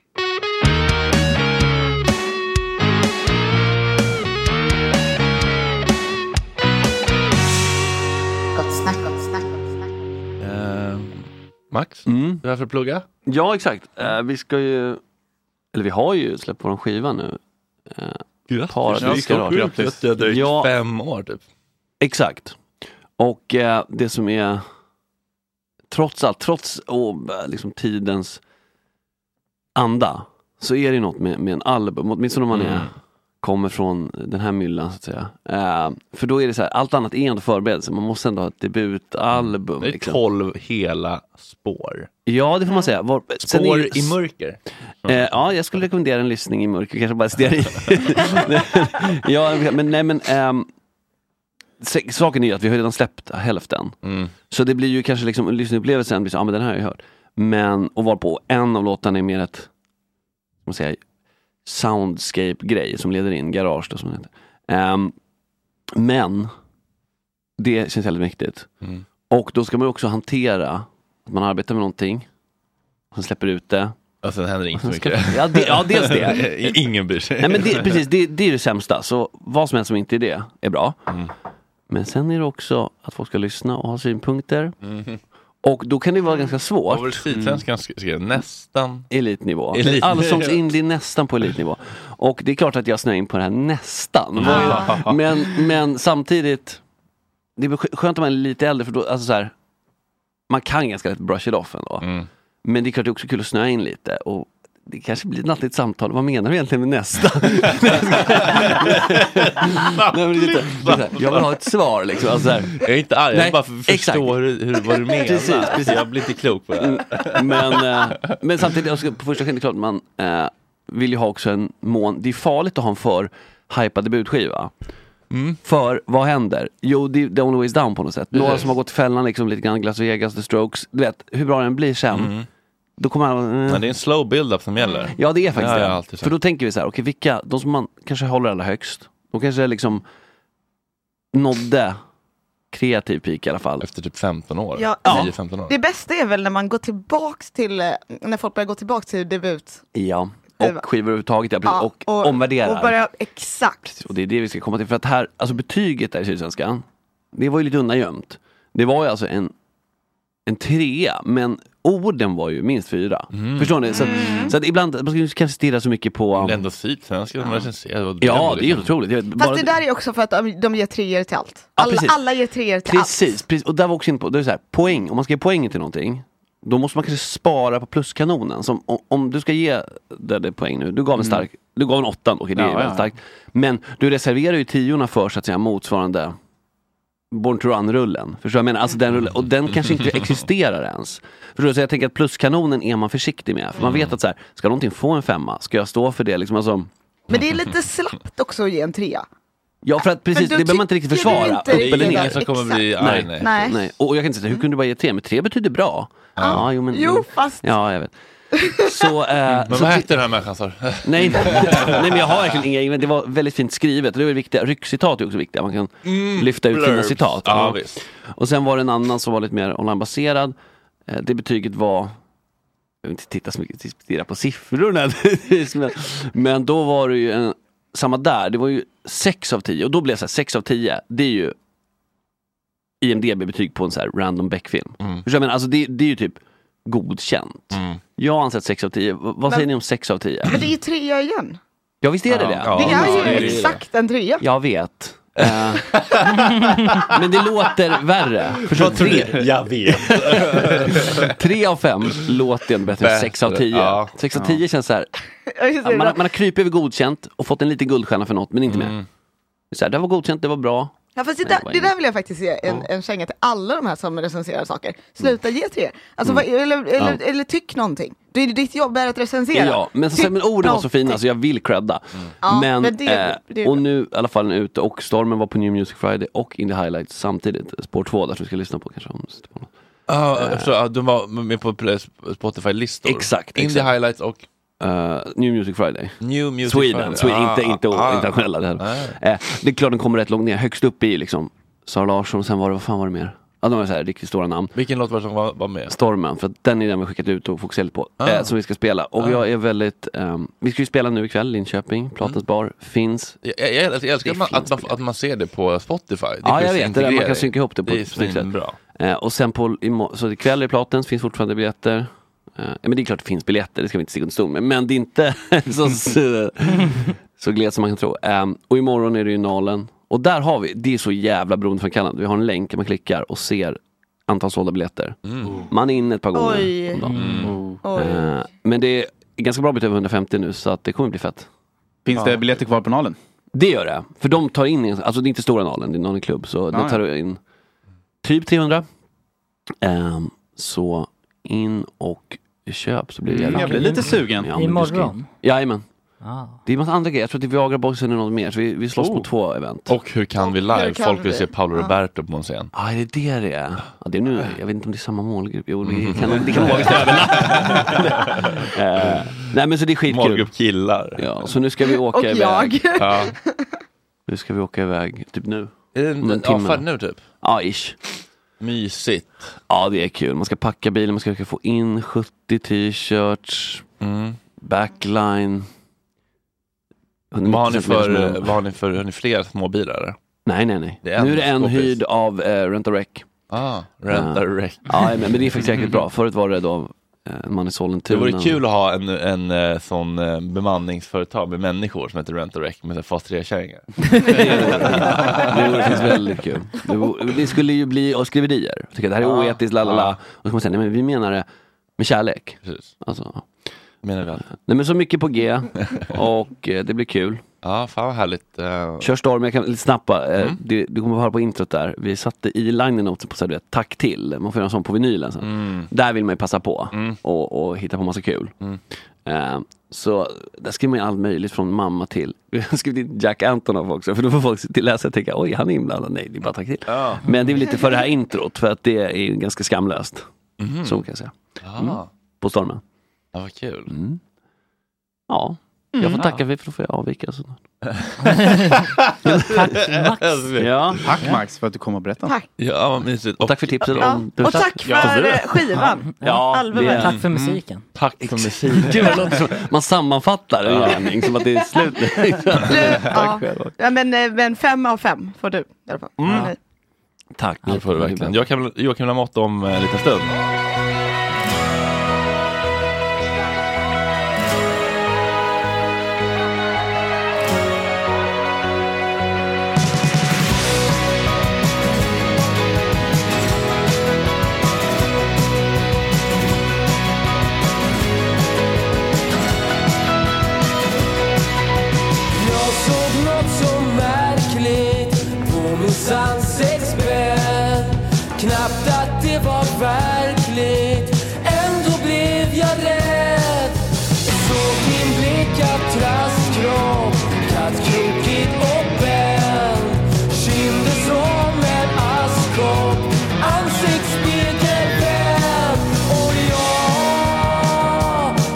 Uh, Max, mm. du är här för att plugga? Ja, exakt. Uh, vi ska ju, eller vi har ju släppt på en skiva nu. Uh, Grattis, grattis. Det har dröjt ja, fem år typ. Exakt. Och uh, det som är trots allt, trots oh, liksom tidens anda, så är det något med, med en album, åtminstone om man är mm. kommer från den här myllan så att säga. Uh, för då är det så här, allt annat är ändå förberedelse. Man måste ändå ha ett debutalbum. Det är liksom. tolv hela spår. Ja, det får man säga. Var, spår är, i mörker. Uh, ja, jag skulle rekommendera en lyssning i mörker. Kanske bara stera i. Ja, men nej men... Um, saken är ju att vi har redan släppt hälften. Mm. Så det blir ju kanske liksom en lyssningupplevelse. Ja, ah, men den här har jag hört. Men, och var på en av låtarna är mer ett... Man säger soundscape-grej som leder in, garage då som det heter. Um, men det känns väldigt mäktigt. Mm. Och då ska man också hantera att man arbetar med någonting och sen släpper ut det. Och sen händer inte så mycket. Ja, det, ja, dels det. Ingen bryr sig. Nej, men det, precis, det, det är det sämsta. Så vad som helst som inte är det är bra. Mm. Men sen är det också att folk ska lyssna och ha synpunkter. Mm. Och då kan det vara ganska svårt. Vad var det Sydsvenskan skrev? Nästan elitnivå. Elit. Allsångs indie nästan på elitnivå. Och det är klart att jag snöar in på det här nästan. Mm. Men, men samtidigt, det är skönt om man är lite äldre, för då, alltså så här, man kan ganska lätt brush it off ändå. Mm. Men det är klart det är också kul att snöa in lite. Och det kanske blir ett nattligt samtal. Vad menar du egentligen med nästa? Nej, men det är lite, det är här, jag vill ha ett svar liksom. Alltså här. Jag är inte arg, jag bara för, förstår hur, hur, vad du menar. Precis, precis. Jag blir inte klok på det här. Men, äh, men samtidigt, alltså, på första skedet är klart man äh, vill ju ha också en mån. Det är farligt att ha en för hypad debutskiva. Mm. För vad händer? Jo, det är the only way is down på något sätt. Några som har gått i fällan liksom, lite grann, Las Vegas, The Strokes. Du vet, hur bra den blir sen. Mm. Då kommer man, eh. Men det är en slow build-up som gäller. Ja, det är faktiskt ja, det. alltid för då tänker vi så här, okej, okay, vilka, de som man kanske håller allra högst, de kanske liksom nådde kreativ peak i alla fall. Efter typ femton år. Ja, tio femton år. Det bästa är väl när man går tillbaks till, när folk börjar gå tillbaks till debut. Ja, och skivor överhuvudtaget, ja, ja, och, och omvärderar. Och börja, exakt. Och det är det vi ska komma till. För att här, alltså betyget där i Sydsvenskan, det var ju lite undangömt. Det var ju alltså en en trea, men orden var ju minst fyra. Mm. Förstår ni? Så, mm. så att ibland, man ska kanske stirra så mycket på... Um... Ändå Sydsvenskan, ja. Man kan se. Det ja, det är ju otroligt. Jag, Fast bara... det där är också för att de, de ger treor till allt. Alla, ja, alla ger treor till precis, allt. Precis, och där var också in på, det är så här, poäng. Om man ska ge poäng till någonting, då måste man kanske spara på pluskanonen. Som, om, om du ska ge det, det poäng nu, du gav en stark, mm. du gav en åttan, okej, det ja, är väldigt ja. starkt. Men du reserverar ju tiorna för så att säga motsvarande Born to Run-rullen. Förstår jag menar? Alltså den rullen. Och den kanske inte existerar ens. Förstår du? Så jag tänker att pluskanonen är man försiktig med. För man vet att så här, ska någonting få en femma? Ska jag stå för det? Liksom, alltså... Men det är lite slappt också att ge en trea. Ja, för att precis, det behöver man inte riktigt försvara. Inte upp eller ner som kommer bli nej, nej. nej. nej. Och jag kan inte säga, hur kunde du bara ge tre? Men tre betyder bra. Ja, ja jo, men, jo, fast... Ja, jag vet. Så, eh, men så vad hette den här människan, sa du? nej, nej, men jag har verkligen inga, men det var väldigt fint skrivet. Det är viktigt. Ryckcitat är också viktigt. Man kan Mm, lyfta ut blurbs. fina citat. Ja, Ja. visst. Och sen var det en annan som var lite mer onlinebaserad. Eh, det betyget var, jag vill inte titta så mycket, titta på siffrorna. men, men då var det ju en, samma där, det var ju sex av tio. Och då blev det så här, sex av tio, det är ju I M D B-betyg på en så här random Beck-film. Mm. Förstår jag, men alltså det, det är ju typ godkänt. Mm. Jag har ansett sex av tio. V- vad Men- säger ni om sex av tio? Men det är ju trea igen. Ja, visst är det Ja, det? ja. Det är ju det är det. exakt en trea. Jag vet. Eh, men det låter värre. Förstår du? Tre, Jag vet. tre av fem låter ändå bättre än sex av tio. Ja. Sex av tio känns så här. Ja, just Ja, det. man, har- man har krypit över godkänt och fått en liten guldstjärna för något, men inte mer. Mm. Det är så här, det var godkänt, det var bra. Ja, fast det, Nej, där, det där vill jag faktiskt ge en, en känga till alla de här som recenserar saker. Sluta ge tre. Alltså, vad, eller, eller, eller tyck någonting. Det är ditt jobb är att recensera. Ja, men, så, Tyck men orden var så fina någonting. så jag vill credda. Ja, men, men det- eh, det är och bra. nu i alla fall är den ute och Stormen var på New Music Friday och In the Highlights samtidigt. Spår två där som vi ska lyssna på kanske. Om Ja, jag förstår. Ja, de var med på Spotify-listor. Exakt, Indie exakt. Highlights och Uh, New Music Friday. New Music Sweden, Friday. Sweden Ah, inte, inte ah, internationella. Det, ah. eh, det är klart den kommer rätt långt ner. Högst upp i liksom Sara Larsson och sen var det, vad fan var det mer? Ja, de var så här riktigt stora namn. Vilken låt var det som var, var med? Stormen, för att den är den vi skickat ut och fokuserat på. Ah. Eh, som vi ska spela. Och Ah. jag är väldigt, ehm, vi ska ju spela nu ikväll, Linköping, Platens Mm. bar, finns. Jag, jag, jag älskar Det att man, finns att, man, att man ser det på Spotify. Det Ja, är jag vet, det där, man kan synka ihop det på det är ett snyggt sätt. svinbra. Eh, och sen på, imo- så ikväll är Platens, finns fortfarande biljetter. Eh, men det är klart det finns biljetter, det ska vi inte sticka under stol med. Men det är inte så, så, så glet som man kan tro. Eh, och imorgon är det ju Nalen. Och där har vi, det är så jävla beroendeframkallande. Vi har en länk, man klickar och ser antal sålda biljetter. Mm. Man är inne ett par gånger Oj. om dagen. Mm. Oj. Eh, men det är ganska bra bit över hundrafemtio nu, så att det kommer bli fett. Finns det biljetter kvar på Nalen? Det gör det. För de tar in, alltså det är inte stora Nalen, det är Nalen klubb. Så Ah, de tar in typ trehundra. Um, så in och köp så blir det Mm, jävla jag blir kul. lite sugen. Ja, men du ska- Imorgon? Jajamän. Ah. Det är en massa andra grejer. Jag tror att det är Viagra Boysen eller något mer. Så vi, vi slåss Oh. på två event. Och hur kan vi live? hur kan Folk vill vi? se Paolo Ja. Roberto på en scen. Ja, ah, är det det det är? Ja, det är nu, jag vet inte om det är samma målgrupp. Jo, det kan, det kan vara visst även. uh, Nej, men så det är skitkul. Målgrupp killar. Ja, så nu ska vi åka Och iväg. jag. Ja. Nu ska vi åka iväg, typ nu. Är det Om en en timme. avfärd nu typ? Ja, ish. Mysigt. Ja, det är kul. Man ska packa bilen, man ska försöka få in sjuttio t-shirts, Mm. backline. Vad har ni för, hundra vad har ni för, har ni fler småbilar eller? Nej, nej, nej. Det är en Nu är det en skåpis. hyrd av eh, Rent a Rec. Ah, rent a wreck. Ja, men, men det är faktiskt jäkligt bra. Förut var det då eh, en man i Det Sollentuna. vore kul att ha en, en, eh, sån eh, bemanningsföretag med människor som heter Rent a Wreck med så här fas tre-kärringar. Det vore faktiskt väldigt kul. Det, vore, det skulle ju bli skriverier. Jag tycker att det här är Ja. oetiskt, lalala. Ja. Och så kan man säga, nej men vi menar det med kärlek. Precis. Alltså, Menar väl. nej men så mycket på G. Och eh, det blir kul. Ja, fan vad härligt. Uh, Kör Storm, jag kan lite snabba. Eh, Mm. det, du kommer att höra på introt där. Vi satte i liner notes på så här, du vet, tack till. Man får göra en sån på vinylen sen. mm. Där vill man ju passa på Mm. och, och hitta på massa kul. Mm. Eh, så där skriver man ju allt möjligt från mamma till. Vi har skrivit in Jack Antonoff också. För då får folk till läsa och tänka, oj han är inblandad. Nej, det är bara tack till. Ja. Men det är väl lite för det här introt. För att det är ju ganska skamlöst. Mhm. Så kan jag säga. Ah. Mm. På Stormen. Ja, vad kul. Mm. Ja, jag får tacka för att få avvika. Så. Tack Max. Ja. Tack Max för att du kom och berättade. Tack. Ja, vad mysigt. Och tack för tipset Ja. om... Och tack för eh, skivan. Ja, Albumet. Tack för musiken. Tack för musiken. Gud, det låter som, man sammanfattar en gärning som att det är slut. Du, ja. Ja, men, eh, men fem av fem får du i alla fall. Mm. Nej. Tack. Det får du verkligen. Joakim, Joakim Lamotte om en liten stund. Jag såg något så märkligt på min ansiktsbädd. Knappt att det var verkligt, ändå blev jag rädd. Såg din blicka trastkropp, kattkrokigt och bänd. Kinder som en askkopp, ansiktsspegel vänd. Och jag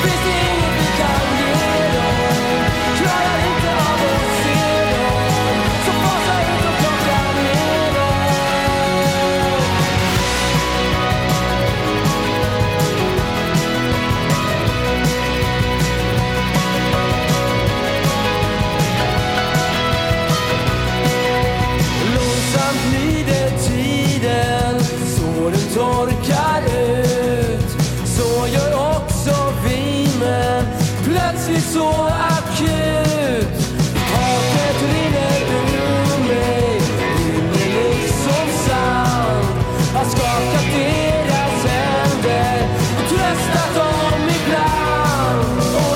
Finns det inget vi kan ge dem? Klarar inte av att se dem. Så fasa ut och plocka ner dem. Långsamt lider tiden, så den torkar ut. Så gör också vi, men plötsligt så akut. Hatet rinner ur mig, rinner liksom sand. Har skakat deras händer och tröstat dem ibland. Och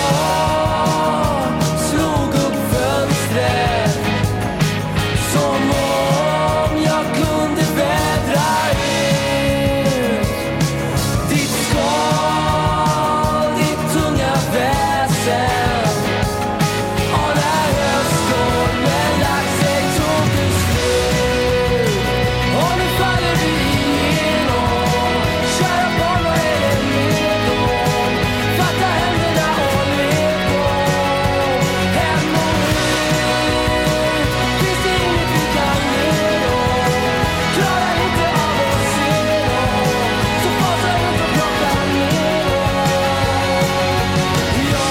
jag slog upp fönstret som om jag kunde vädra ut ditt skal, ditt tunga väsen. Och när höststormen lagt sig tog det slut. Och nu faller vi igenom. Kära barn, vad är det med dem? Fatta händerna och led dem. Hem och ut. Finns det inget vi kan ge dem? Klarar inte av att se dem. Så fasa ut och plocka ner dem. Jag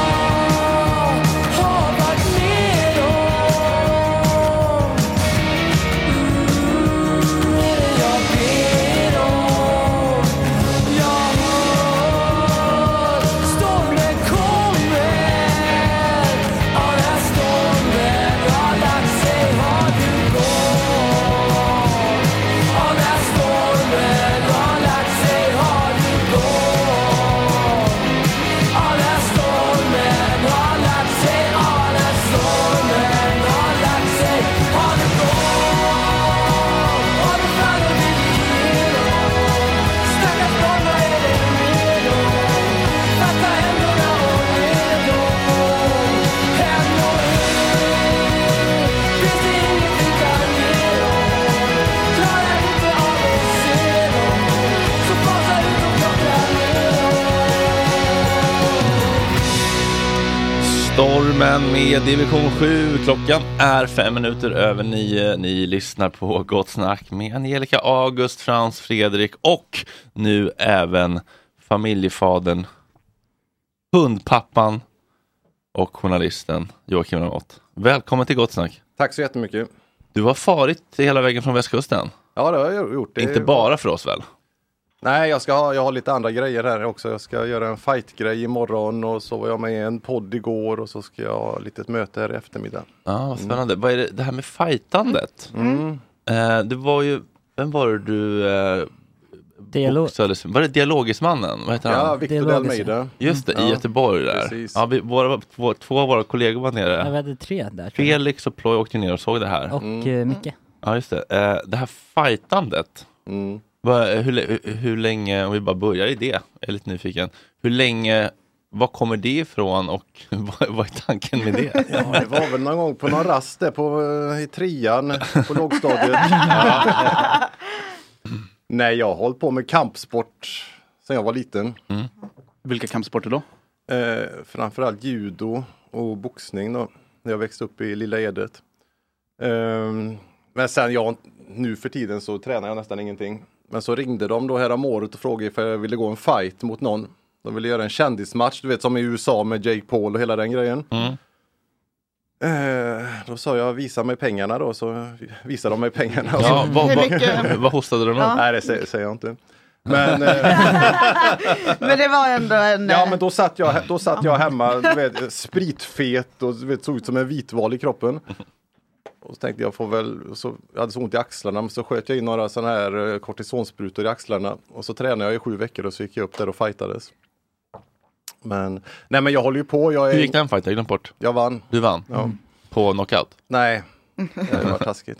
har varit med dem. Mm, är det jag ber om? Jag hör stormen kommer. Och när stormen har lagt sig har du gått. Och när stormen har lagt sig har du gått. Och när stormen har lagt sig, och när stormen har lagt sig har du gått. Och nu faller vi igenom. Stackars barn, vad är det med dem? Fatta händerna och led dem. Hem och ut. Finns det inget vi kan ge dem? Klarar inte av att se dem. Så fasa ut och plocka ner Stormen med division sju. Klockan är fem minuter över nio. Ni lyssnar på Gott Snack med Angelica, August, Frans, Fredrik och nu även familjefadern, hundpappan och journalisten Joakim Lamotte. Välkommen till Gott Snack. Tack så jättemycket. Du har farit hela vägen från västkusten. Ja, det har jag gjort. Det Inte bara för oss väl? Nej, jag, ska ha, jag har lite andra grejer här också. Jag ska göra en fight-grej imorgon och så var jag med i en podd igår och så ska jag ha ett litet möte här i eftermiddag. Ja, vad spännande. Vad är det, det här med fightandet? Mm. Eh, det var ju, vem var det du eh, Dialog- boxades? Var det Dialogismannen? Vad heter han? Ja, Victor Del Almeida. Just det, Ja, i Göteborg där. precis. Ja, vi, våra, två, två av våra kollegor var nere. Ja, vi hade tre där. tror jag. Felix och Ploy åkte ner och såg det här. Och mm. Micke. Ja, just det. Eh, det här fightandet. Mm. Vad, hur, hur, hur länge, om vi bara börjar i det, jag är lite nyfiken. Hur länge, var kommer det ifrån och vad, vad är tanken med det? Ja, det var väl någon gång på någon rast där på, i trean på lågstadiet. Ja. Nej, jag har hållit på med kampsport sedan jag var liten. Mm. Vilka kampsporter då? Eh, framförallt judo och boxning då. När jag växte upp i Lilla Edet. Eh, men sen jag, nu för tiden så tränar jag nästan ingenting. Men så ringde de då här om året och frågade ifall jag ville gå en fight mot någon. De ville göra en kändismatch, du vet som i U S A med Jake Paul och hela den grejen. Mm. Eh, då sa jag, visa mig pengarna då, så visade de mig pengarna. Ja, vad, Hur vad, mycket? vad hostade de då? Ja. Nej, det säger, säger jag inte. Men, eh, Men det var ändå en... ja, men då satt jag, då satt jag hemma, du vet, spritfet och du vet, såg ut som en vitval i kroppen. Och så tänkte jag får väl, så, jag hade så ont i axlarna, men så sköt jag in några sådana här kortisonsprutor i axlarna. Och så tränade jag i sju veckor och så gick jag upp där och fightades. Men, nej men jag håller ju på. Jag är, Hur gick den fighten? Jag glömde bort. Jag vann. Du vann? Ja. På knockout? Nej, det var taskigt.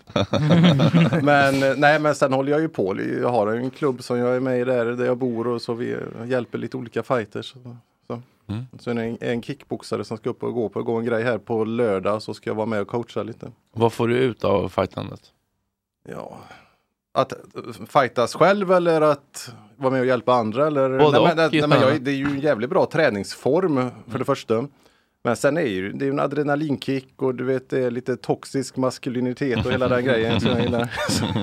men, nej, men sen håller jag ju på. Jag har en klubb som jag är med i där, där jag bor och så vi hjälper lite olika fighters. Så. Mm. Så är det en, en kickboxare som ska upp och gå på gå en grej här på lördag, så ska jag vara med och coacha lite. Vad får du ut av fightandet? Ja, att fightas själv eller att vara med och hjälpa andra? Eller? Både Nej, och, men, nej, just men det. jag, det är ju en jävligt bra träningsform för det första. Men sen är ju, det är ju en adrenalinkick och du vet, det är lite toxisk maskulinitet och hela den grejen som jag gillar.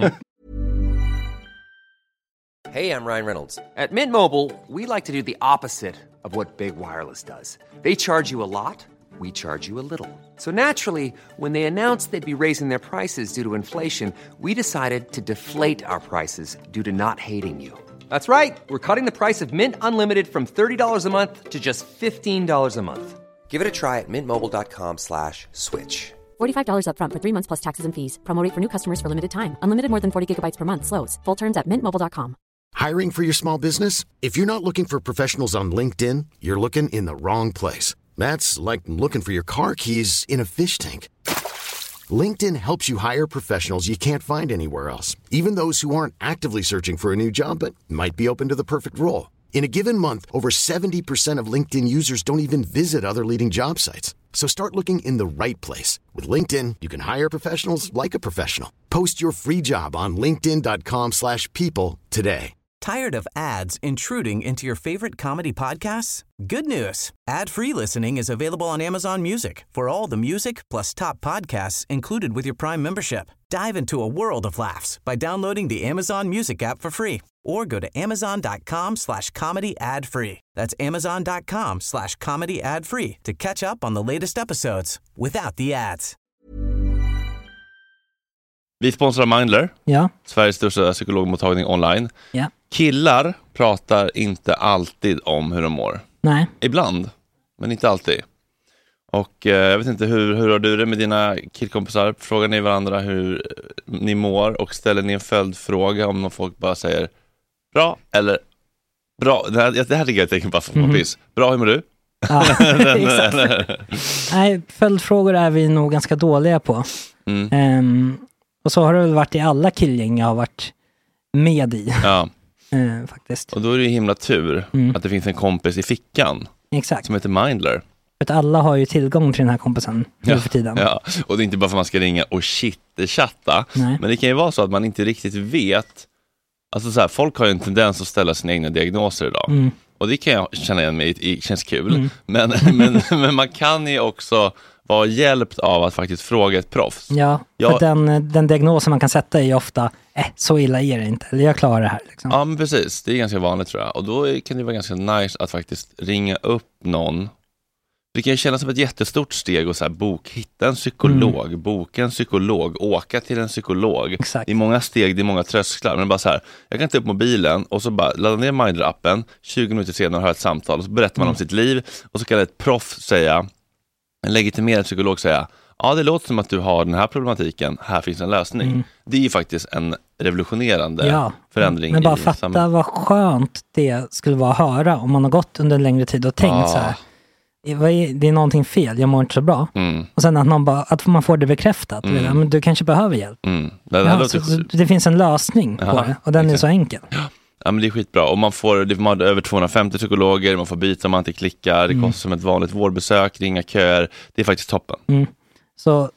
Hey, I'm Ryan Reynolds. At Mint Mobile, we like to do the opposite of what Big Wireless does. They charge you a lot, we charge you a little. So naturally, when they announced they'd be raising their prices due to inflation, we decided to deflate our prices due to not hating you. That's right. We're cutting the price of Mint Unlimited from thirty dollars a month to just fifteen dollars a month. Give it a try at mintmobile.com slash switch. forty-five dollars up front for three months plus taxes and fees. Promo rate for new customers for limited time. Unlimited more than forty gigabytes per month. Slows full terms at mint mobile dot com. Hiring for your small business? If you're not looking for professionals on LinkedIn, you're looking in the wrong place. That's like looking for your car keys in a fish tank. LinkedIn helps you hire professionals you can't find anywhere else, even those who aren't actively searching for a new job but might be open to the perfect role. In a given month, over seventy percent of LinkedIn users don't even visit other leading job sites. So start looking in the right place. With LinkedIn, you can hire professionals like a professional. Post your free job on linkedin dot com slash people today. Tired of ads intruding into your favorite comedy podcasts? Good news. Ad-free listening is available on Amazon Music for all the music plus top podcasts included with your Prime membership. Dive into a world of laughs by downloading the Amazon Music app for free or go to amazon.com slash comedy ad free. That's amazon.com slash comedy ad free to catch up on the latest episodes without the ads. Vi sponsrar Mindler, ja. Sveriges största psykologmottagning online. Ja. Killar pratar inte alltid om hur de mår. Nej. Ibland, men inte alltid. Och eh, jag vet inte, hur, hur har du det med dina killkompisar? Frågar ni varandra hur ni mår och ställer ni en följdfråga om någon folk bara säger bra eller bra? Det här, det här tycker jag är tecken på att Mm. Bra, hur mår du? Ja, exakt. Nej, följdfrågor är vi nog ganska dåliga på. Mm. Ehm, och så har det väl varit i alla killgäng jag har varit med i. Ja. Ehm, faktiskt. Och då är det ju himla tur Mm. att det finns en kompis i fickan. Exakt. Som heter Mindler. För att alla har ju tillgång till den här kompisen nu Ja, för tiden. ja, och det är inte bara för att man ska ringa och shit-chatta. Nej. Men det kan ju vara så att man inte riktigt vet. Alltså så här, folk har ju en tendens att ställa sina egna diagnoser idag. Mm. Och det kan jag känna igen mig i, det känns kul. Mm. Men, men, men man kan ju också vara hjälpt av att faktiskt fråga ett proffs. Ja, Jag- för den, den diagnosen man kan sätta är ju ofta, eh, så illa är det inte. Eller jag klarar det här. Liksom. Ja, men precis. Det är ganska vanligt tror jag. Och då kan det vara ganska nice att faktiskt ringa upp någon. Det kan ju kännas som ett jättestort steg och så här, bok, hitta en psykolog, Mm. boka en psykolog, åka till en psykolog. Exakt. Det är många steg, det är många trösklar. Men bara så här, jag kan ta upp mobilen och så bara ladda ner Mindler-appen, tjugo minuter senare har ett samtal och så berättar man Mm. om sitt liv och så kan ett proffs säga, en legitimerad psykolog säga, ja det låter som att du har den här problematiken, här finns en lösning. Mm. Det är ju faktiskt en revolutionerande Ja, förändring men bara i fatta samhället. vad skönt det skulle vara att höra om man har gått under en längre tid och tänkt Ja. så här, vad är- det är någonting fel, jag mår inte så bra. Mm. Och sen att, någon bara, att man får det bekräftat, Mm. ja, men du kanske behöver hjälp. Mm. Det, det, här Ja, låter så, det finns en lösning på Ja, det och den är så enkel. Ja, men det är skitbra. Och man får, det får man har över tvåhundrafemtio psykologer, man får byta om man inte klickar, det Mm. kostar som ett vanligt vårdbesök, ringa köer. Det är faktiskt toppen. Mm. Så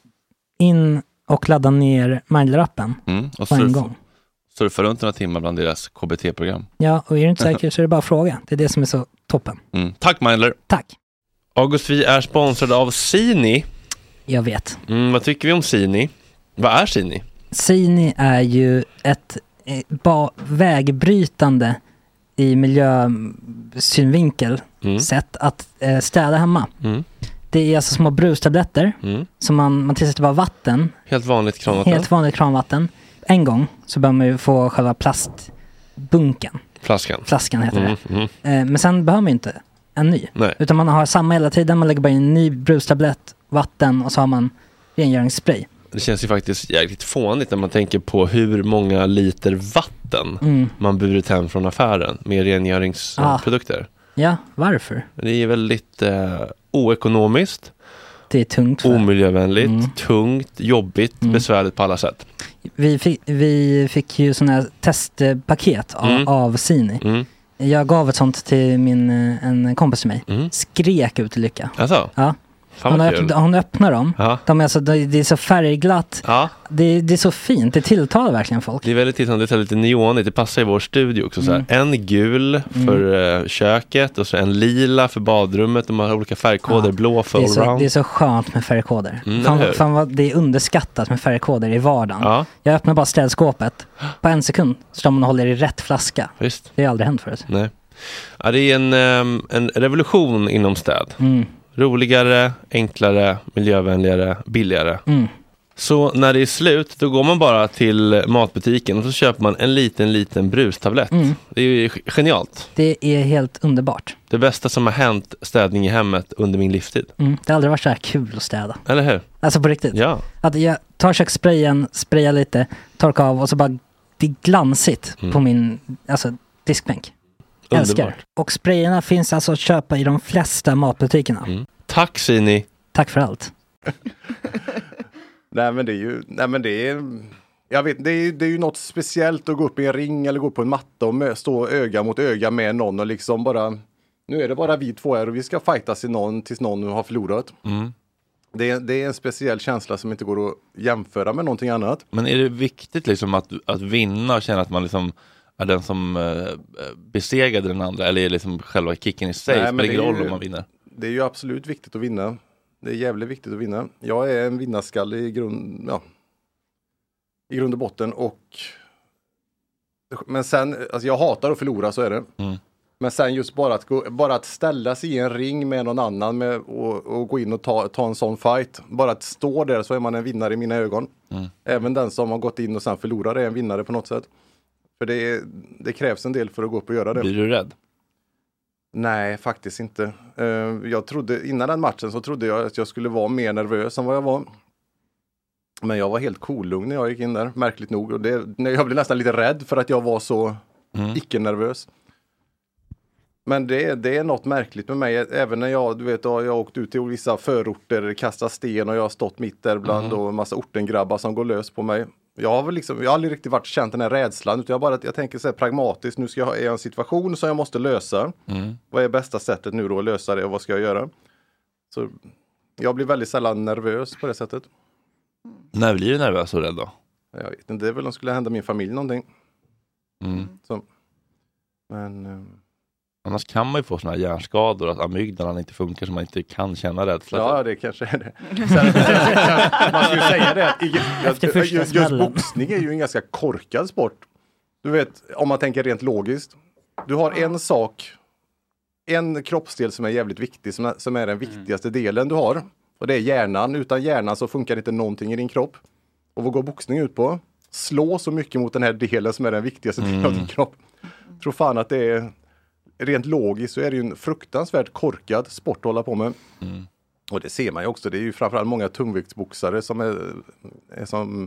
in och ladda ner Mindler-appen Mm. Och på en surfa, gång. surfa runt några timmar bland deras K B T-program. Ja, och är du inte säker så är det bara att fråga. Det är det som är så toppen. Mm. Tack Mindler. Tack. August, vi är sponsrade av Sini. Jag vet. Mm, vad tycker vi om Sini? Vad är Sini? Sini är ju ett eh, ba- vägbrytande i miljösynvinkel Mm. sätt att eh, städa hemma. Mm. Det är alltså små brustabletter Mm. som man, man tillsätter bara vatten. Helt vanligt kranvatten. Helt vanligt kranvatten. En gång så behöver man ju få själva plastbunken. Flaskan. Flaskan heter Mm, det. mm. Eh, men sen behöver man ju inte en ny. Nej. Utan man har samma hela tiden. Man lägger bara in en ny brustablett, vatten och så har man rengöringsspray. Det känns ju faktiskt jäkligt fånigt när man tänker på hur många liter vatten Mm. man burit hem från affären med rengöringsprodukter. Ja, varför? Det är väldigt eh, oekonomiskt, Det är tungt för. omiljövänligt, Mm. tungt, jobbigt, Mm. besvärligt på alla sätt. Vi fick, vi fick ju sådana här testpaket av, Mm. av Sini. Mm. Jag gav ett sånt till min, eh, en kompis till mig. Mm. Skrek ut i lycka. Alltså? Ja. Fan Hon, vad öpp, kul. hon öppnar dem. Ja. De är alltså, det det är så färgglatt. Ja. Det, det är så fint. Det tilltalar verkligen folk. Det är väldigt tilltalande, det är lite neonigt. Det passar i vår studio också. Så här. En gul för mm. köket och så en lila för badrummet. De har olika färgkoder, ja. Blå för det är, så, allround. det är så skönt med färgkoder. Mm, fan, fan vad det är underskattat med färgkoder i vardagen. Ja. Jag öppnar bara ställskåpet. På en sekund står man och håller i rätt flaska. Visst. Det har aldrig hänt förut. Nej. Ja, det är en, um, en revolution inom städ. Mm. Roligare, enklare, miljövänligare, billigare. Mm. Så när det är slut, då går man bara till matbutiken och så köper man en liten, liten brustablett. Mm. Det är ju genialt. Det är helt underbart. Det bästa som har hänt städning i hemmet under min livstid. Mm. Det har aldrig varit så här kul att städa. Eller hur? Alltså på riktigt. Ja. Att jag tar kökssprayen, sprayar lite, torkar av och så bara, det är glansigt mm. på min alltså, diskbänk. Älskar. Och sprayerna finns alltså att köpa i de flesta matbutikerna. Mm. Tack Sini. Tack för allt. Nej men det är ju, nej men det är, jag vet, det är, det är ju något speciellt att gå upp i en ring eller gå på en matta och med, stå öga mot öga med någon och liksom bara, nu är det bara vi två här och vi ska fightas i någon tills någon har förlorat. Mm. Det är, det är en speciell känsla som inte går att jämföra med någonting annat. Men är det viktigt liksom att, att vinna och känna att man liksom är den som eh, besegrade den andra, eller är liksom själva kicken i sig? Spelar ingen roll om man vinner? Det är ju absolut viktigt att vinna. Det är jävligt viktigt att vinna. Jag är en vinnarskalle i grund, ja, i grund och botten. Och, men sen, alltså jag hatar att förlora, så är det. Mm. Men sen just bara att, gå, bara att ställa sig i en ring med någon annan med, och, och gå in och ta, ta en sån fight. Bara att stå där så är man en vinnare i mina ögon. Mm. Även den som har gått in och sen förlorar är en vinnare på något sätt. För det, är, det krävs en del för att gå upp och göra det. Blir du rädd? Nej, faktiskt inte. Uh, jag trodde, innan den matchen så trodde jag att jag skulle vara mer nervös än vad jag var. Men jag var helt cool-lugn när jag gick in där, märkligt nog. Och det, jag blev nästan lite rädd för att jag var så mm. icke-nervös. Men det, det är något märkligt med mig. Även när jag, du vet, jag har åkt ut till vissa förorter, kastat sten och jag har stått mitt där bland mm. och en massa ortengrabbar som går lös på mig. Jag har väl liksom, jag har aldrig riktigt varit känt den här rädslan, utan jag bara, jag tänker så här pragmatiskt, nu ska jag ha en situation som jag måste lösa. Mm. Vad är bästa sättet nu då att lösa det och vad ska jag göra? Så jag blir väldigt sällan nervös på det sättet. När blir du nervös och rädd då? Jag vet inte, det är väl om det skulle hända min familj någonting. Mm. Så. Men... Um... Annars kan man ju få såna här hjärnskador, att amygdalan inte funkar så man inte kan känna rädsla. Ja, det kanske är det. Sen, sen, sen, man skulle säga det. Efter just, just boxning är ju en ganska korkad sport. Du vet, om man tänker rent logiskt. Du har en sak, en kroppsdel som är jävligt viktig, som är, som är den viktigaste mm. delen du har. Och det är hjärnan. Utan hjärnan så funkar inte någonting i din kropp. Och vad går boxning ut på? Slå så mycket mot den här delen som är den viktigaste delen mm. av din kropp. Jag tror fan att det är... Rent logiskt så är det ju en fruktansvärt korkad sport att hålla på med. Mm. Och det ser man ju också. Det är ju framförallt många tungviktsboxare som är, är som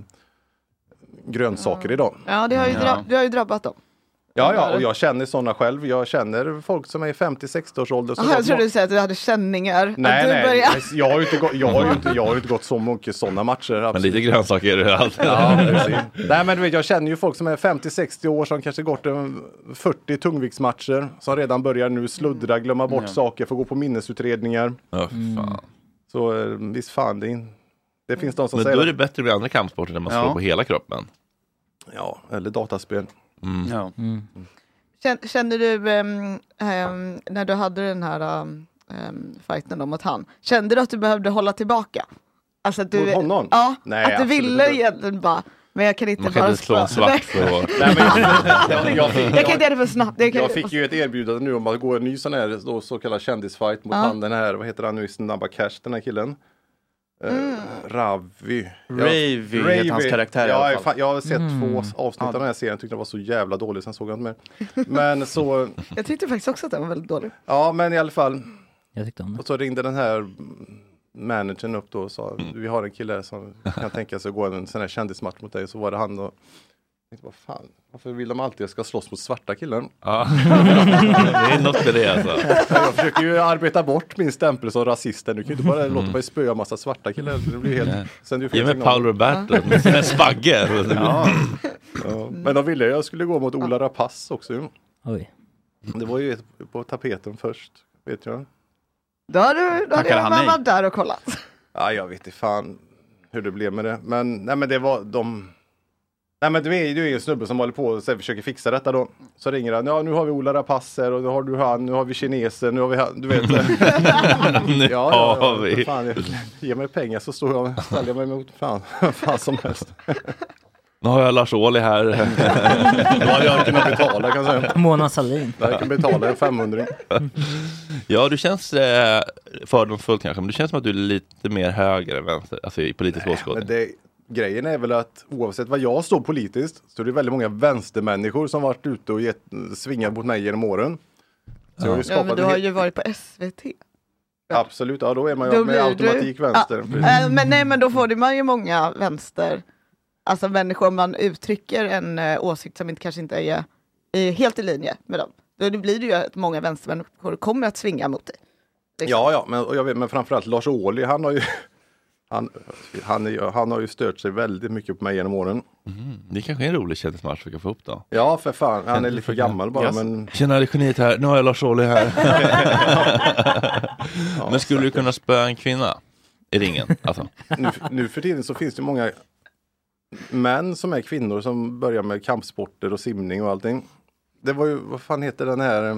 grönsaker idag. Ja, det har ju, dra- det har ju drabbat dem. Ja, ja, och jag känner sådana själv. Jag känner folk som är i femtio sextio års ålder. Aha, jag trodde du säga att du hade känningar. Nej, att du nej. Börjar... Jag har ju inte gått, jag har ju inte, jag har ju inte gått så mycket sådana matcher. Absolut. Men lite grönsaker är det alltid. Ja, precis. Nej, men du vet, jag känner ju folk som är femtio sextio år som kanske gått fyrtio tungviktsmatcher. Som redan börjar nu sluddra, glömma bort mm. saker, få gå på minnesutredningar. Ja, mm. fan. Så visst fan, det, är, det finns de som men säger... Men då är det bättre med andra kampsporter där man slår ja. på hela kroppen. Ja, eller dataspel. Mm. Ja. Mm. Känner du um, um, när du hade den här um, um, fighten då mot han, kände du att du behövde hålla tillbaka? Alltså att du, mot honom? Ja, nej, att du ville egentligen bara, men jag kan inte man kan bara inte slå en svart för... Nej, men jag, jag, fick, jag kan inte göra det för snabbt. Jag, jag fick ju ett erbjudande nu om att gå en ny sån här då, så kallad kändisfight mot ja. han den här, vad heter han nu, Snabba Cash, den här killen. Mm. Uh, Ravi Ravi heter hans karaktär. Ja, jag, jag har sett mm. två avsnitt av den här serien. Jag tyckte det var så jävla dålig, sen såg jag inte mer. Men så... Jag tyckte faktiskt också att den var väldigt dålig. Ja, men i alla fall. Jag tyckte om det. Och så ringde den här managern upp då och sa mm. vi har en kille som kan tänka sig att gå en sån här kändismatch mot dig. Så var det han och jag tänkte, vad fan, varför vill de alltid att jag ska slåss mot svarta killen? Ja, det är något med det alltså. Jag försöker ju arbeta bort min stämpel som rasist. Du kan ju inte bara mm. låta mig spöa en massa svarta killar. Det blir helt... Yeah. Sen du Ge mig Paul Roberto med sin spagge. Ja. Ja. Men de ville jag skulle gå mot Ola Rapace också. Oj. Det var ju på tapeten först, vet jag. Då har du, då hade jag bara varit där och kollat. Ja, jag vet inte fan hur det blev med det. Men, nej, men det var de... Nej, men du är ju en snubbe som håller på och försöker fixa detta då. Så ringer han, ja nu har vi Ola Rapasser och nu har du han, nu har vi kineser, nu har vi han, du vet. Nu ja, ja, ja, har vi. Fan, ge mig pengar så står jag och ställer mig mot fan, fan som helst. Nu har jag Lars Ohly här. Då hade jag kunnat betala kan jag säga. Mona Sahlin. Jag kan betala femhundra. Ja, du känns eh, fördomsfull kanske, men du känns som att du är lite mer höger än vänster, alltså i politisk åskådning. Det, grejen är väl att oavsett vad jag står politiskt så är det väldigt många vänstermänniskor som varit ute och gett, svingat mot mig genom åren. Så jag har ju ja, men du har ju varit på S V T. Absolut, ja då är man ju med automatik du... vänster. Ja, äh, men nej, men då får man ju många vänster, alltså människor, man uttrycker en uh, åsikt som inte, kanske inte är, är helt i linje med dem. Då blir det ju att många vänstermänniskor kommer att svinga mot dig. Liksom. Ja, ja, men, och jag vet, men framförallt Lars Ohly, han har ju han, han, är, han har ju stört sig väldigt mycket på mig genom åren. Mm, det är kanske är en rolig kändismatch vi kan få upp då. Ja, för fan, han är lite för gammal bara. Yes. Men... Tjena, det är geniet här, nu har jag Lars Ohly här. ja, men skulle säkert. Du kunna spöa en kvinna i ringen? Alltså. nu, nu för tiden så finns det många män som är kvinnor som börjar med kampsporter och simning och allting. Det var ju, vad fan heter den här...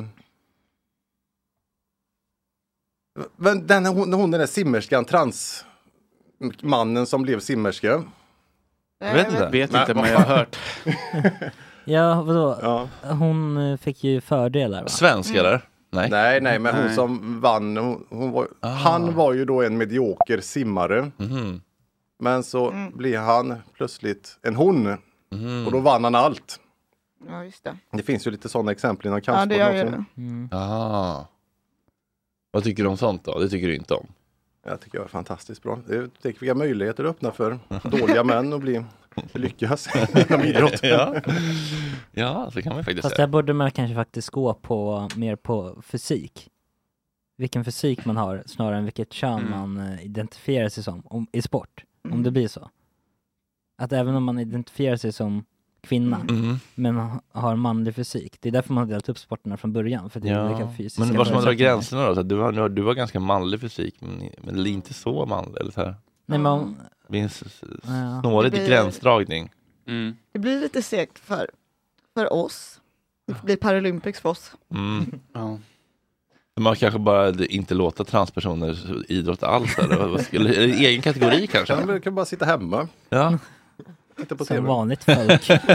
Den, hon, hon den där simmerskan, transmannen som blev simmerska. Jag vet inte, vet inte men jag har hört. Ja, vadå? Ja. Hon fick ju fördelar, va? Svensk eller? Mm. Nej. nej, nej, men nej. Hon som vann, hon, hon var, ah. han var ju då en medioker simmare. Mm. Men så mm. blir han plötsligt en hon. Mm. Och då vann han allt. Ja, just det. Det finns ju lite sådana exempel inom kampsport ja, det gör också. Det. Mm. Ah. Vad tycker du om sånt då? Det tycker du inte om? Jag tycker det är fantastiskt bra. Det är vilka möjligheter det öppnar för dåliga män att bli lyckas inom idrott. ja. ja, så kan man faktiskt Fast säga. där borde man kanske faktiskt gå på mer på fysik. Vilken fysik man har snarare än vilket kön mm. man identifierar sig som om, i sport. Mm. Om det blir så. Att även om man identifierar sig som kvinna mm. men har manlig fysik. Det är därför man har delat upp sporterna från början. För det är ja. olika fysiska. Men var ska man dra gränserna då? Så du, har, du har ganska manlig fysik men, men det är inte så manlig. Eller så här. Nej, men, det är en snårig blir, gränsdragning. Mm. Det blir lite segt för, för oss. Det blir Paralympics för oss. Mm. ja. Man kanske bara inte låta transpersoner idrotta alls. Eller, skulle, eller egen kategori kanske? Ja, man kan bara sitta hemma. Ja. På som vanligt folk. eh,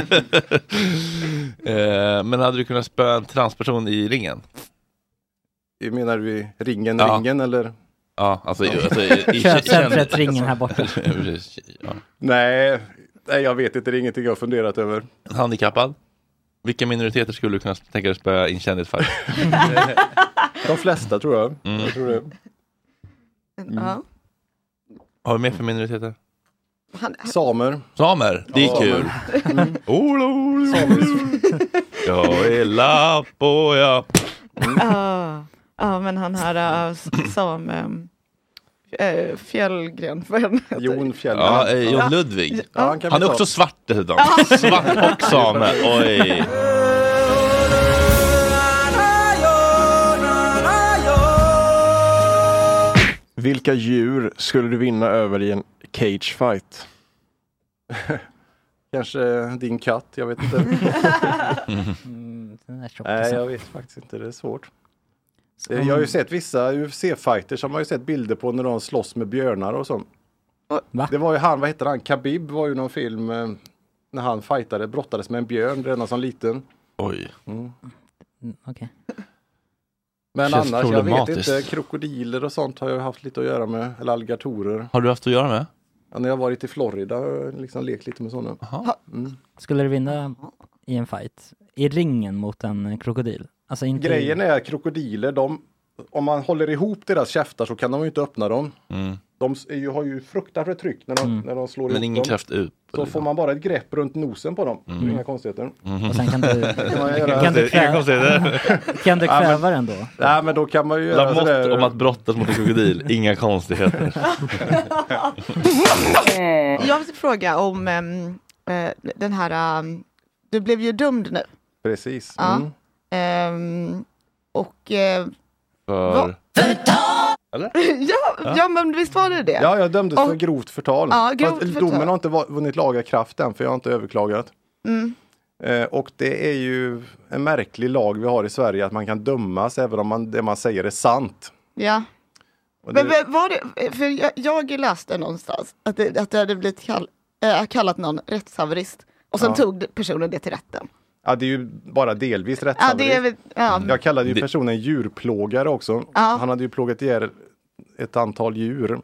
men hade du kunnat spöa en transperson i ringen? Menar vi ringen, ja. ringen eller? Ja, alltså, alltså i, i, köpcentret ringen här borta. ja. nej, nej, jag vet inte, det är ingenting jag har funderat över. Handikappad? Vilka minoriteter skulle du kunna tänka dig spöa i en kändisfight? De flesta tror jag. Mm. jag tror det. Mm. Ja. Har du mer för minoriteter? Han... Samer. Samer, det är ja, kul. Mm. Ola, ola, ola. Jag är lapp och jag... Ja, ja, men han här uh, sam... Äh, Fjällgren. Jon Fjällgren. Ja, äh, Jon Ludvig. Ja. Ja, han, han är också svart dessutom. Svart och same. Oj. Vilka djur skulle du vinna över i en cage fight? Kanske din katt, jag vet inte. mm, Nej, jag vet faktiskt inte, det är svårt. Jag har ju sett vissa U F C-fighters som har ju sett bilder på när de slåss med björnar och sånt. Va? Det var ju han, vad heter han? Khabib var ju någon film eh, när han fightade, brottades med en björn redan som liten. Oj. Mm. Mm, Okej. Okay. Men annars, jag vet inte, krokodiler och sånt har jag haft lite att göra med, eller alligatorer. Har du haft att göra med? Ja, när jag varit i Florida har jag liksom lekt lite med sådana. Mm. Skulle du vinna i en fight i ringen mot en krokodil? Alltså inte Grejen i... är krokodiler, de, om man håller ihop deras käftar så kan de ju inte öppna dem. Mm. De är ju, har ju fruktansvärt tryck när de, mm. när de slår Men ihop ingen dem. kraft ut. Så får man bara ett grepp runt nosen på dem. Mm. Inga konstigheter. Mm. Och sen kan du, göra... kan du kväva, kan du kväva ja, men, den då? Nej, men då kan man ju göra Lamotte sådär... om att brottas mot en krokodil. Inga konstigheter. Jag vill fråga om um, uh, den här... Um, du blev ju dömd nu. Precis. Ja. Mm. Um, och... Uh, För... Vad? Eller? ja, Ja. ja, men visst var det det? Ja, jag dömdes Och- för grovt förtal. Ja, grovt Fast förtal. Domen har inte va- vunnit laga kraft än, för jag har inte överklagat. Mm. Eh, och det är ju en märklig lag vi har i Sverige, att man kan dömas även om man, det man säger är sant. Ja. Och det- Men men var det, för jag, jag läste någonstans att det, att det hade blivit kall, äh, kallat någon rättshaverist. Och sen Ja. tog personen det till rätten. Ja, det är ju bara delvis rätt. Ja, det är väl, ja. Jag kallade ju Det- personen djurplågare också. Ja. Han hade ju plågat ihjäl ett antal djur.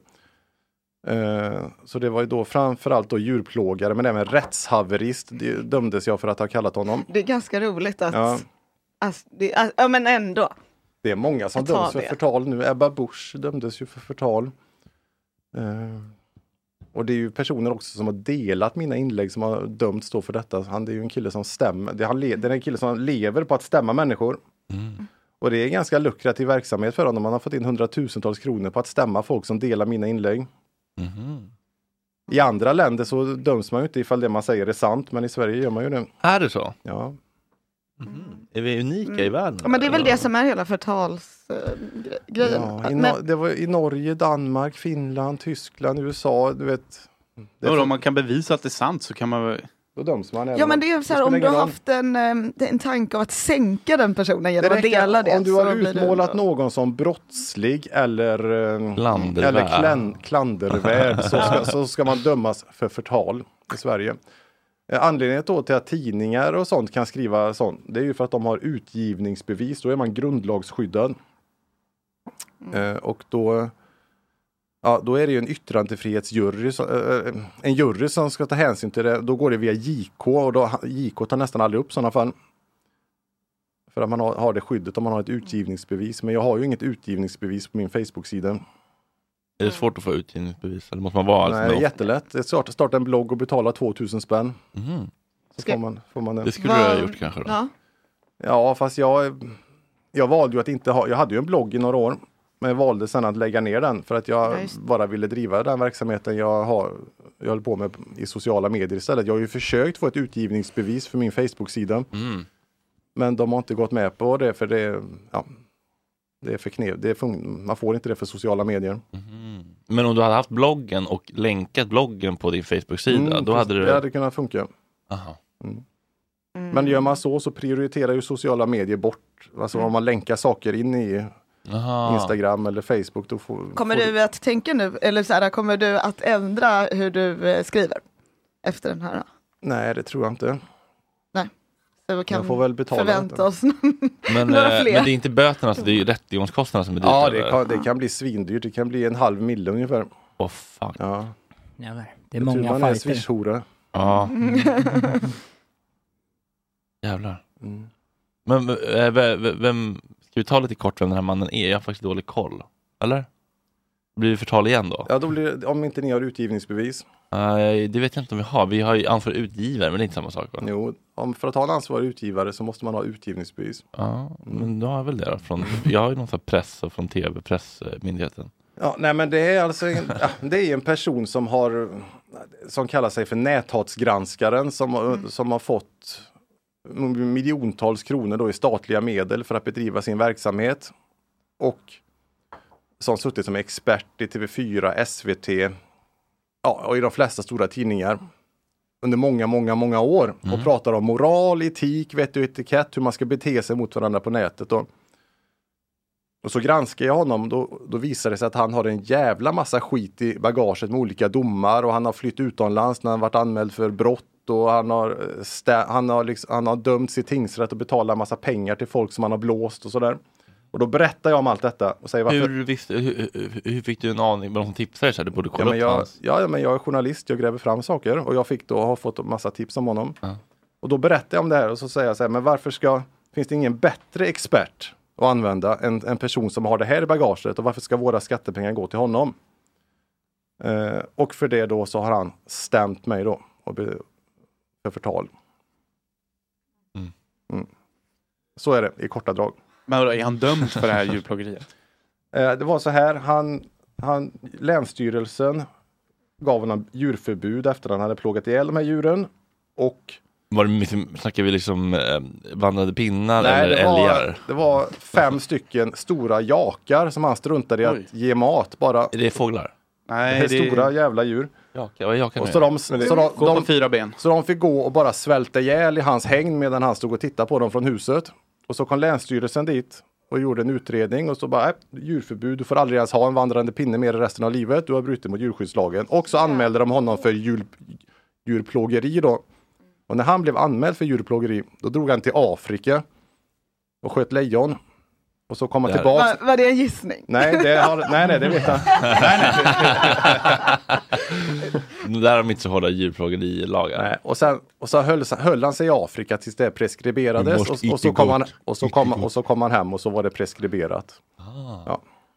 Eh, så det var ju då framförallt då djurplågare, men även rättshaverist det dömdes jag för att ha kallat honom. Det är ganska roligt att, Ja. alltså, det, alltså, ja men ändå. Det är många som Jag tar döms för det. förtal nu. Ebba Busch dömdes ju för förtal. Eh, och det är ju personer också som har delat mina inlägg som har dömts då för detta. Han det är ju en kille som stämmer. Det är, han le- det är en kille som lever på att stämma människor. Mm. Och det är en ganska lukrativ verksamhet för honom. Man har fått in hundratusentals kronor på att stämma folk som delar mina inlägg. Mhm. I andra länder så döms man ju inte ifall det man säger är sant, men i Sverige gör man ju det. Är det så? Ja. Är vi unika i världen? Ja, men det är väl eller? det som är hela förtalsgrejen. Ja, i, Nor- det var i Norge, Danmark, Finland, Tyskland, U S A, du vet. Det är Ja, för- om man kan bevisa att det är sant så kan man väl... Då döms man. även Ja men om- det är så här, spelar om du ingen har roll. haft en, eh, en tanke av att sänka den personen Det genom att räcker dela det. om du så har blir det- utmålat någon som brottslig eller, eh, Klandervärd. eller klän, klandervärd så ska, så ska man dömas för förtal i Sverige. Eh, Anledningen då till att tidningar och sånt kan skriva sånt, det är ju för att de har utgivningsbevis. Då är man grundlagsskyddad. Eh, och då, ja, då är det ju en yttrandefrihetsjury, så- eh, en jury som ska ta hänsyn till det. Då går det via J K och då, J K tar nästan aldrig upp sådana fall. För att man har, har det skyddet om man har ett utgivningsbevis. Men jag har ju inget utgivningsbevis på min Facebook-sida. Är det svårt att få utgivningsbevis? Eller måste man vara Nej, alltså, det är jättelätt. Det är svårt att starta en blogg och betala tvåtusen spänn. Mhm. Så får man, får man Det skulle du ha gjort kanske då? Ja. Ja, fast jag, jag valde ju att inte ha, jag hade ju en blogg i några år. Men jag valde sen att lägga ner den för att jag Ja, just. bara ville driva den verksamheten jag har, jag håller på med i sociala medier istället. Jag har ju försökt få ett utgivningsbevis för min Facebook-sida. Mm. Men de har inte gått med på det för det, ja, det är för knev, det är fun- man får inte det för sociala medier. Mhm. Men om du hade haft bloggen och länkat bloggen på din Facebook-sida, Mm, då hade du... Det hade kunnat funka. Aha. Mm. Men gör man så så prioriterar ju sociala medier bort. Alltså om man länkar saker in i Aha. Instagram eller Facebook då får, Kommer får du att tänka nu, eller så här, kommer du att ändra hur du eh, skriver efter den här? Nej, det tror jag inte. Nej. Så vi kan Jag får väl betala förvänta detta. oss Men, några eh, fler. men det är inte böterna, alltså, det är ju rättegångskostnaderna som är dyrt. Ja, det eller? kan, det kan bli svindyrt. Det kan bli en halv mille ungefär. Åh, fuck. Ja. Jävlar. Det är Jag tror många man är fighter. swishhora. Ja. Jävlar. Mm. Men eh, vem, vem, ska vi ta lite kort vem den här mannen är? Jag har faktiskt dålig koll. Eller? Blir det förtal igen då? Ja, då blir det, om inte ni har utgivningsbevis. Nej, det vet jag inte om vi har. Vi har ju ansvarig utgivare, men det är inte samma sak va? Jo, om för att ha en ansvarig utgivare så måste man ha utgivningsbevis. Ja, men då har jag väl det då. Från, jag har ju någon sån här press och från tv, pressmyndigheten. Ja, nej men det är alltså en, ja, det är en person som har som kallar sig för näthatsgranskaren som, har- som har fått miljontals kronor då i statliga medel för att bedriva sin verksamhet och som suttit som expert i T V fyra, S V T ja, och i de flesta stora tidningar under många, många, många år och Mm. pratar om moral, etik, vett och etikett, hur man ska bete sig mot varandra på nätet och Och så granskar jag honom, då, då visar det sig att han har en jävla massa skit i bagaget med olika domar och han har flytt utomlands när han varit anmäld för brott och han har, stä- han har, liksom, han har dömts i tingsrätt och betalat massa pengar till folk som han har blåst och sådär. Och då berättar jag om allt detta och säger varför... Hur, visste, hur, hur, hur fick du en aning med de som tipsade så här? Du borde Ja kolla men, upp jag, hans. ja, ja, men jag är journalist, jag gräver fram saker och jag fick då ha fått en massa tips om honom. Ja. Och då berättar jag om det här och så säger jag så här, men varför ska, finns det ingen bättre expert att använda en, en person som har det här i bagaget och varför ska våra skattepengar gå till honom? Eh, och för det då så har han stämt mig då och be, för förtal. Mm. Mm. Så är det i korta drag. Men vadå, är han dömd för det här djurplågeriet? Eh, det var så här, han, han, Länsstyrelsen gav honom djurförbud efter att han hade plågat ihjäl de här djuren och Var det mycket, snackar vi liksom eh, vandrade pinnar Nej, eller det var, älgar? det var fem stycken stora jakar som han struntade i att Oj. ge mat. Bara. Är det fåglar? Nej, det är det stora jävla djur. Jakar, vad är jakar Och nu? så de, så de, Gå de, på fyra ben. så de fick gå och bara svälta ihjäl i hans hägn medan han stod och tittade på dem från huset. Och så kom Länsstyrelsen dit och gjorde en utredning och så bara, äh, djurförbud, du får aldrig ens ha en vandrande pinne mer resten av livet, du har brutit mot djurskyddslagen. Och så anmälde de honom för djur, djurplågeri då. Och när han blev anmäld för djurplågeri, då drog han till Afrika och sköt lejon. Och så kom han tillbaka. Var, var det en gissning? Nej, det har, nej, nej, det vet jag. nej, nej. Där har de inte så hårda djurplågerilagar. Nej, och sen och så höll, höll han sig i Afrika tills det preskriberades och, och, så kom han, och, så kom, och så kom han hem och så var det preskriberat. Ah. Ja.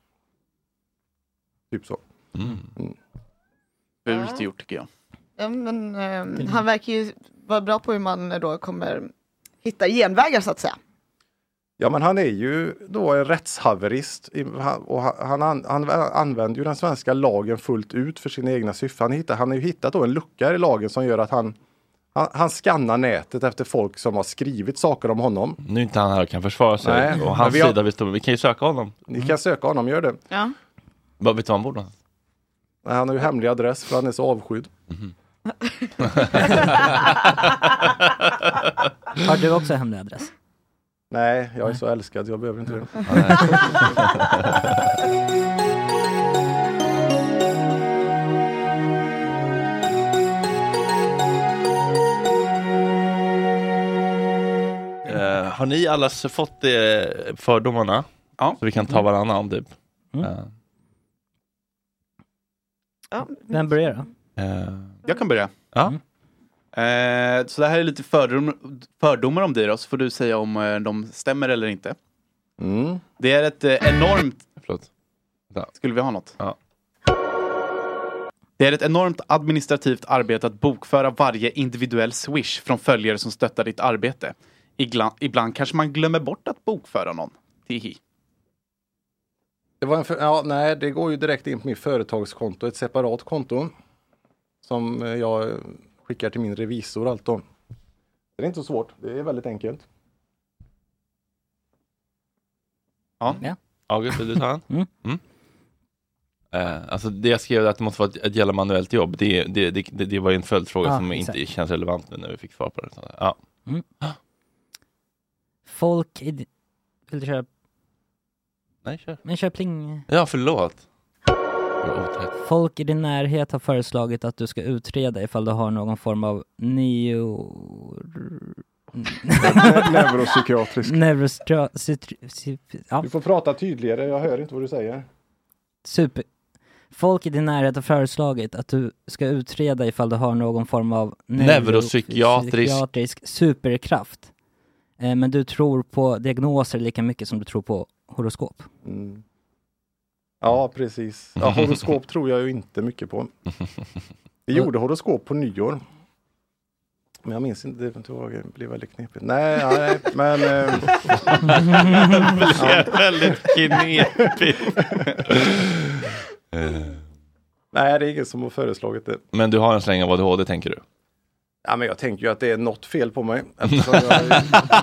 Typ så. Mm. Mm. Fult gjort tycker jag. Ja, men, eh, han verkar ju vara bra på hur man då kommer hitta genvägar så att säga. Ja, men han är ju då en rättshaverist och han, han, han använder ju den svenska lagen fullt ut för sina egna syften. Han, hittar, han har ju hittat då en lucka i lagen som gör att han, han, han skannar nätet efter folk som har skrivit saker om honom. Nu är inte han här och kan försvara sig. Nej, och hans vi har, sida, vi, står, vi kan ju söka honom. Ni kan söka honom, gör det. Ja. Vad vet du om han bor någonstans? Han har ju hemlig adress för han är så avskydd. Mm. Har du också hemlig adress? Nej, jag är så älskad, jag behöver inte det. uh, har ni allas fått det fördomarna? Ja. Så vi kan ta varandra om typ. Mm. Uh. Ja. Vem börjar då? Uh. Jag kan börja. Ja. Mm. Eh, så det här är lite fördom, fördomar om dig då, så får du säga om eh, de stämmer eller inte. Mm. Det är ett eh, enormt... Förlåt. Ja. Skulle vi ha något? Ja. Det är ett enormt administrativt arbete att bokföra varje individuell swish från följare som stöttar ditt arbete. Ibland, ibland kanske man glömmer bort att bokföra någon. Tihi. Det var en för, ja, nej, det går ju direkt in på mitt företagskonto, ett separat konto som jag skickar till min revisor allt då. Det är inte så svårt, det är väldigt enkelt. Ja. Ja. August, vill du ta han? Mm. Mm. Uh, alltså det jag skrev att det måste vara ett, ett gälla manuellt jobb, det, det, det, det, det var ju en följdfråga Ja, som exakt. inte känns relevant nu när vi fick svar på det. Så, ja. Mm. Folk i... di- Vill du köra? Nej, kör. Men kör pling. Ja, förlåt. Otäckt. Folk i din närhet har föreslagit att du ska utreda ifall du har någon form av neo... Neuropsykiatrisk. Neuropsykiatrisk... Ja. Du får prata tydligare, jag hör inte vad du säger. Super. Folk i din närhet har föreslagit att du ska utreda ifall du har någon form av Neuropsykiatrisk. neuropsykiatrisk superkraft. Eh, men du tror på diagnoser lika mycket som du tror på horoskop. Mm. Ja, precis. Ja, horoskop tror jag ju inte mycket på. Vi gjorde horoskop på nyår. Men jag minns inte, det det blev väldigt knepigt. Nej, nej, men... Eh, det blev väldigt knepigt. nej, det är ingen som har föreslagit det. Men du har en släng av A D H D, tänker du? Ja, men jag tänker ju att det är något fel på mig. Eftersom jag ju...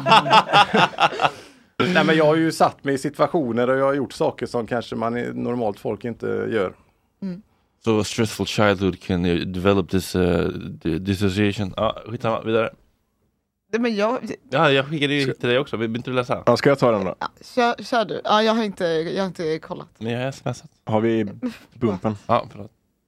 Nej, men jag har ju satt mig i situationer och jag har gjort saker som kanske man normalt folk inte gör. Mm. So a stressful childhood can uh, develop this uh, dissociation. Ja, ah, skitsamma, vidare. Nej, men jag... Ja, jag skickade ju till dig också. Vill inte du läsa? Ja, ska jag ta den då? Ja, kör, kör du. Ja, jag har inte, jag har inte kollat. Men jag har smsat. Har vi bumpen? Ja, förlåt.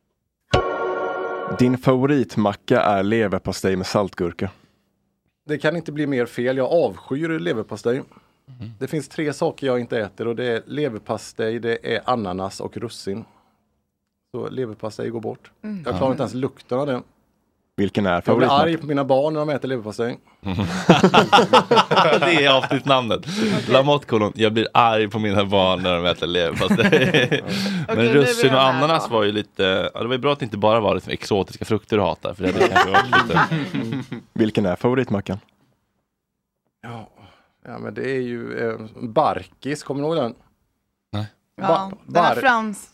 Din favoritmacka är leverpastej med saltgurka. Det kan inte bli mer fel. Jag avskyr leverpastej. Mm. Det finns tre saker jag inte äter och det är leverpastej, det är ananas och russin. Så leverpastej går bort. Mm. Jag klarar inte ens lukten av det. Vilken är Jag blir favoritmacka? arg på mina barn när de äter leverpastej. Det är avsnittnamnet. Lamotte kolon. Jag blir arg på mina barn när de äter leverpastej. Men Okej, russin nu är och jag med ananas då. var ju lite... Ja, det var ju bra att det inte bara var liksom exotiska frukter du hatar. För det hade kanske varit lite... Vilken är favoritmackan? Ja, ja men det är ju eh, Barkis, kommer du ihåg den? Nej. Ja, Ba- den här bar- frams...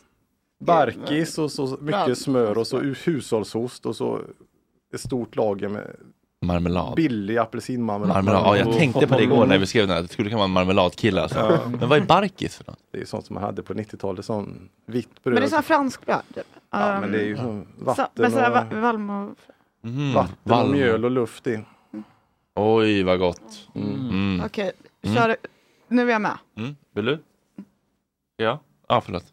Barkis och så mycket Bra. smör och så hushållsost och så ett stort lager med Marmelad. Billig apelsinmarmelad. Marmelad. Ja, jag tänkte på det igår när vi skrev den här. Det skulle kunna vara en marmeladkille alltså. Ja. Men vad är barkis för något? Det är sånt som man hade på nittiotalet, sån vitt bröd. Men det är så här franskbröd. Typ. Ja, Um, men det är ju som vatten så, men så här, och... va- valm och... Mm. Vatten Valm. och mjöl och luft i. Oj, vad gott. Mm. Mm. Okej, Mm. kör. Nu är jag med. Mm. Vill du? Ja, ah, förlåt.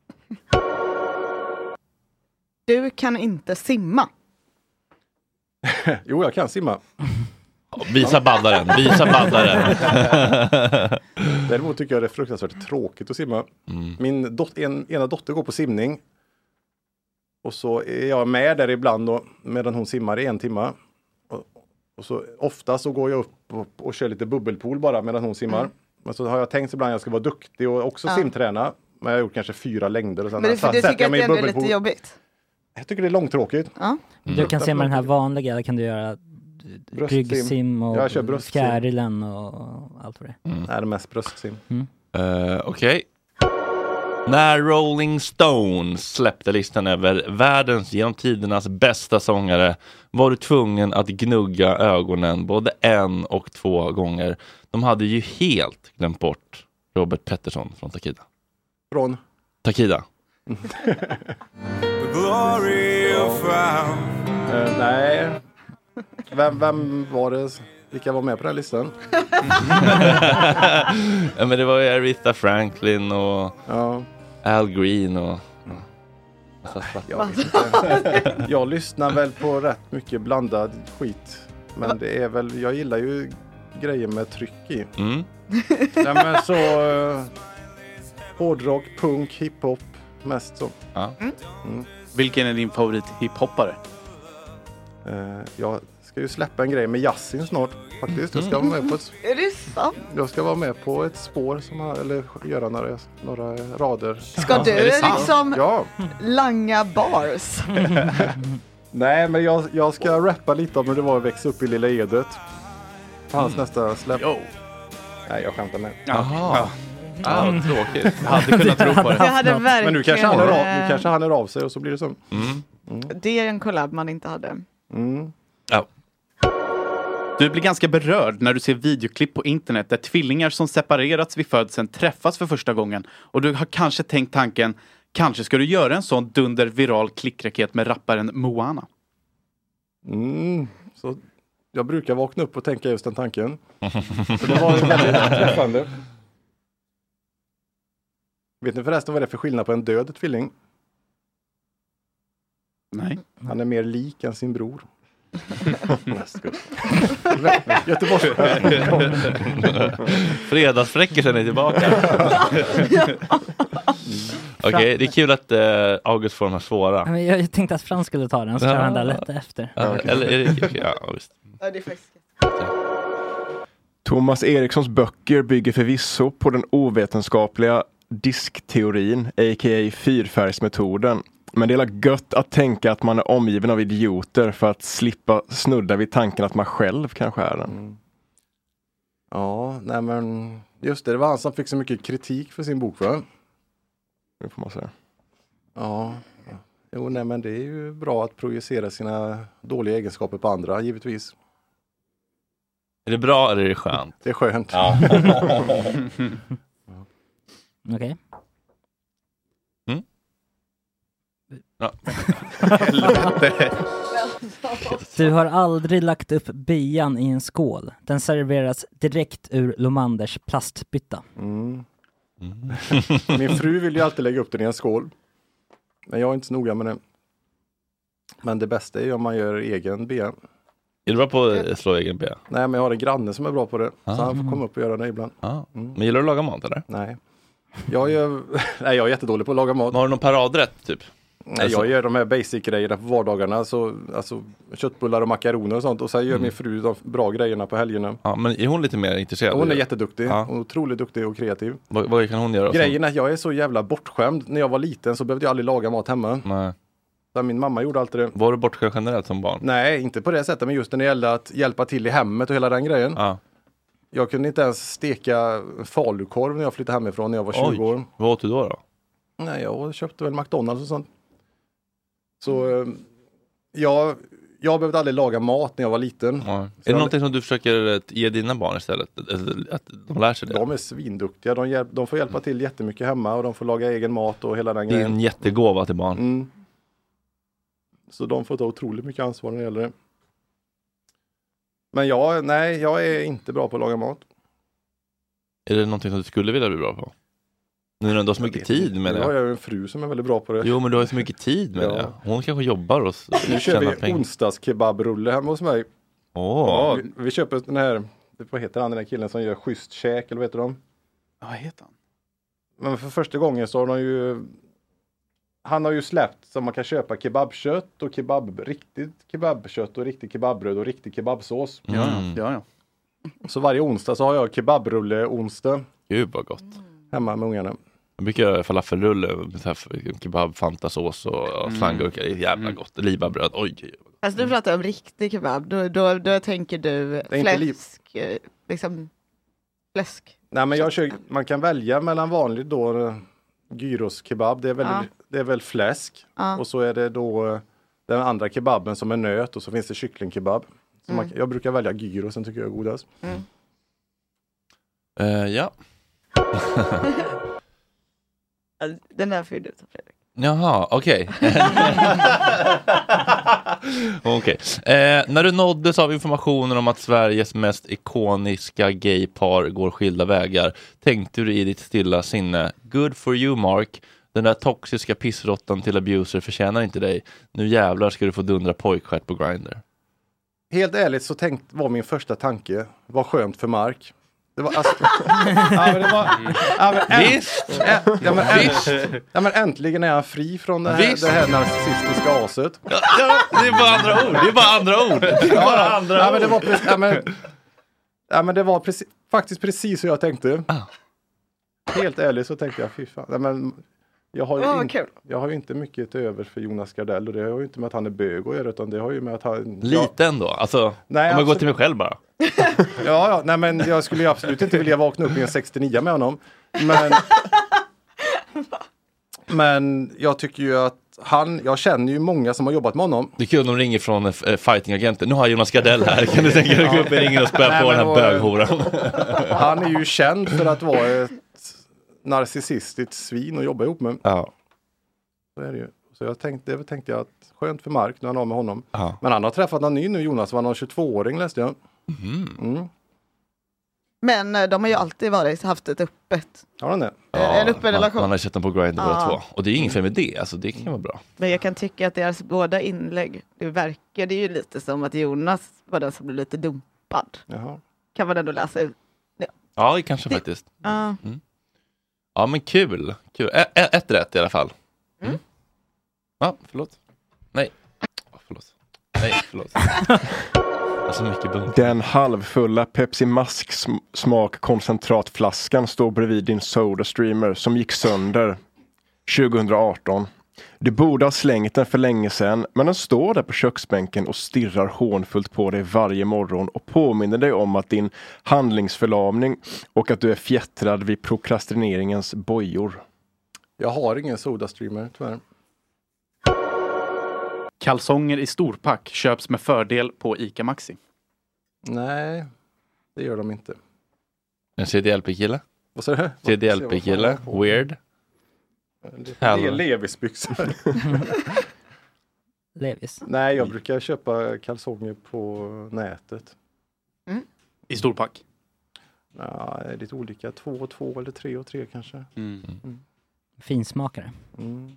Du kan inte simma. Jo, jag kan simma. Visa baddaren, visa baddaren. Däremot tycker jag det är fruktansvärt tråkigt att simma. Mm. Min dot- en, ena dotter går på simning. Och så är jag med där ibland då, medan hon simmar i en timme. Och, och så ofta så går jag upp och, och kör lite bubbelpool bara medan hon simmar. Mm. Men så har jag tänkt ibland att jag ska vara duktig och också Ja. simträna. Men jag har gjort kanske fyra längder. Och sen Men du, så du sätter tycker jag att mig det i ändå är bubbelpool. lite jobbigt? Jag tycker det är långtråkigt. Ja. Du kan simma den här vanliga, eller kan du göra Bröstsim. ryggsim och Jag kör bröstsim. fjärilen och allt vad det är. Mm. Det är mest bröstsim. Mm. Uh, Okej. När Rolling Stones släppte listan över världens genom tidernas bästa sångare var du tvungen att gnugga ögonen både en och två gånger. De hade ju helt glömt bort Robert Pettersson från Takida. Från? Takida. Uh, nej. Vem, vem var det? Vilka var med på den här listan? Ja, men det var ju Aretha Franklin och ja. Al Green och... Jag, vet inte. Jag lyssnar väl på rätt mycket blandad skit. Men det är väl, jag gillar ju grejer med tryck i. Mm. Nej, men så uh, hårdrock, punk, hiphop, mest så. Ja. Mm. Mm. Vilken är din favorit hiphoppare? Uh, jag ska ju släppa en grej med Yasin snart faktiskt. Jag ska vara med på ett, Är det sant? jag ska vara med på ett spår som har, eller göra några, några rader. Ska du liksom Ja. langa bars? Nej, men jag, jag ska rappa lite om hur det var att växa upp i Lilla Edet. Hans nästa släpp. Jo. Nej, jag skämtar med. Jaha. Ah, vad tråkigt. Jag hade kunnat tro på det. Jag hade verkligen... Men nu kanske, han hör av, nu kanske han hör av sig och så blir det så. Mm. Mm. Det är en collab man inte hade. Mm. Ja. Du blir ganska berörd när du ser videoklipp på internet där tvillingar som separerats vid födseln träffas för första gången. Och du har kanske tänkt tanken, kanske ska du göra en sån dunder viral klickraket med rapparen Moana. Mm. Så jag brukar vakna upp och tänka just den tanken. Så det var ju väldigt träffande. Vet ni förresten vad det är för skillnad på en död tvilling? Nej. Han är mer lik än sin bror. Göteborg. Fredagsfräckelsen är tillbaka. Okej, okay, det är kul att uh, August får de här svåra. Men jag, jag tänkte att Frans skulle ta den, så tar Ja. han där lätt efter. Ja, eller är det okay, ja, visst. Ja, det är faktiskt... Thomas Erikssons böcker bygger förvisso på den ovetenskapliga diskteorin, a k a fyrfärgsmetoden. Men det är gött att tänka att man är omgiven av idioter för att slippa snudda vid tanken att man själv kanske är den. Mm. Ja, nej men just det, det var han som fick så mycket kritik för sin bok, va? Det får man säga. Ja, jo, nej men det är ju bra att projicera sina dåliga egenskaper på andra, givetvis. Är det bra eller är det skönt? Det är skönt. Ja. Okej. Mm. Ja. Du har aldrig lagt upp bian i en skål. Den serveras direkt ur Lomanders plastbytta. Mm. Mm. Min fru vill ju alltid lägga upp den i en skål. Men jag är inte så noga med det. Men det bästa är ju om man gör egen bea. Är du bra på att slå egen bea? Nej, men jag har en granne som är bra på det. Ah. Så han får komma upp och göra det ibland. Ah. Mm. Men gillar du att laga mat eller? Nej. Jag är, nej, jag är jättedålig på att laga mat. Men har du någon paradrätt typ? Nej, jag gör de här basic-grejerna på vardagarna. Så, alltså köttbullar och makaroner och sånt. Och sen gör Mm. min fru de bra grejerna på helgerna. Ja, men är hon lite mer intresserad? Hon är jätteduktig. Ja. Hon är otroligt duktig och kreativ. Vad, vad kan hon göra? Grejen är att jag är så jävla bortskämd. När jag var liten så behövde jag aldrig laga mat hemma. Nej. Så min mamma gjorde alltid det. Var du bortskämd generellt som barn? Nej, inte på det sättet. Men just när det gällde att hjälpa till i hemmet och hela den grejen. Ja. Jag kunde inte ens steka falukorv när jag flyttade hemifrån när jag var tjugo Oj. år. Vad åt du då då? Nej, jag köpte väl McDonalds och sånt. Så eh, jag, jag behövde aldrig laga mat när jag var liten. Ja. Är det någonting som du försöker ge dina barn istället? Att de lär sig det? De är svinduktiga. De, hjälp, de får hjälpa till jättemycket hemma och de får laga egen mat och hela den Det är grejen. en jättegåva till barn. Mm. Så de får ta otroligt mycket ansvar när det gäller det. Men jag, nej, jag är inte bra på att laga mat. Är det någonting som du skulle vilja bli bra på? Nu när du har så mycket tid med det. Jag har ju en fru som är väldigt bra på det. Jo, men du har ju så mycket tid med Ja. det. Hon kanske jobbar och Nu kör vi onsdagskebabrulle hemma hos mig. Åh. Ja, vi, vi köper den här, vad heter han den där killen som gör schysst käk, eller vad heter de? Ja, vad heter han? Men för första gången så har de ju, han har ju släppt så man kan köpa kebabkött och kebab, riktigt kebabkött och riktigt kebabbröd och riktig kebabsås. Ja, ja, ja. Så varje onsdag så har jag kebabrulle onsdag. Gud vad gott. Hemma med ungarna. Jag brukar göra falafelrulle med så här kebab, fantasås och Mm. slanggurka. Det är jävla Mm. gott. Libabröd. Oj, oj, oj. Alltså du pratar om riktig kebab, då, då, då tänker du är inte liv. fläsk, eh, liksom fläsk. Nej, men jag kör, man kan välja mellan vanligt då eh, gyros kebab, det är väl, Ja. det är väl fläsk. Ja. Och så är det då eh, den andra kebaben som är nöt och så finns det kycklingkebab. Så Mm. man, jag brukar välja gyrosen, tycker jag är godast. Mm. Eh, ja. Den där får du ta, Fredrik. Jaha, okej. Okej. Eh, när du nåddes av informationen om att Sveriges mest ikoniska gaypar går skilda vägar, tänkte du i ditt stilla sinne, good for you Mark, den där toxiska pissrottan till abuser förtjänar inte dig. Nu jävlar ska du få dundra pojkstjärt på Grindr. Helt ärligt så tänkt, var min första tanke, vad skönt för Mark. Det var, alltså, ja, men det var, ja, men änt- Visst! ä- ja, men, änt- Visst! ja, men äntligen är han fri från det här, Visst! det här narcissistiska aset. Ja, det är bara andra ord. Det är bara andra ord. Det är bara andra ja, ord. men det var precis, ja, men, ja, men det var precis, faktiskt precis hur jag tänkte. Ah. Helt ärligt så tänkte jag, fy fan. Ja, men, jag, har ju Åh, vad in, kul. jag har ju inte mycket till över för Jonas Gardell och det har ju inte med att han är bög att göra, utan det har ju med att han... Lite ändå. Alltså, Nej, om jag går absolut. till mig själv bara. Ja, ja, nej men jag skulle ju absolut inte vilja vakna upp i en sextionio med honom. Men, men jag tycker ju att han, jag känner ju många som har jobbat med honom. Det är kul om de ringer från uh, fighting-agenten. Nu har Jonas Gardell här. Kan du tänka dig att gå upp i ringen och spä Nej, på men den här och- böghoran? Han är ju känd för att vara ett narcissistiskt svin och jobba ihop med. Ja. Så är det ju. Så jag tänkte, det tänkte jag att skönt för Mark när han har med honom. Ja. Men han har träffat någon ny nu, Jonas, var någon tjugotvååring läste jag. Mm. Mm. Men eh, de har ju alltid varit, haft ett öppet. Har han det? Eh, en öppen man, relation. man har sett dem på Grindr båda Ja. två. Och det är inget fel med det. Alltså, det kan vara bra. Men jag kan tycka att deras båda inlägg, det verkade ju lite som att Jonas var den som blev lite dumpad. Jaha. Kan man ändå läsa ut. Ja. Ja, det kanske faktiskt. Ja. Ja, men kul. kul. Ä- ä- ett rätt i alla fall. Mm. Ja, förlåt. Nej. Oh, förlåt. Nej, förlåt. Alltså mycket bunt. Den halvfulla Pepsi Mask sm- smak koncentratflaskan står bredvid din Soda Streamer som gick sönder tjugohundraarton. Du borde ha slängt den för länge sedan, men den står där på köksbänken och stirrar hånfullt på dig varje morgon och påminner dig om att din handlingsförlamning och att du är fjättrad vid prokrastineringens bojor. Jag har ingen Soda Streamer, tyvärr. Kalsonger i storpack köps med fördel på Ica Maxi. Nej, det gör de inte. En C D L P-kille? Vad sa du? C D L P-kille? Weird? Det är Levis-byxor. Levis. Nej, jag brukar köpa kalsonger på nätet. Mm. I storpack? Ja, det är lite olika. Två och två eller tre och tre kanske. Mm. Mm. Finsmakare. Mm.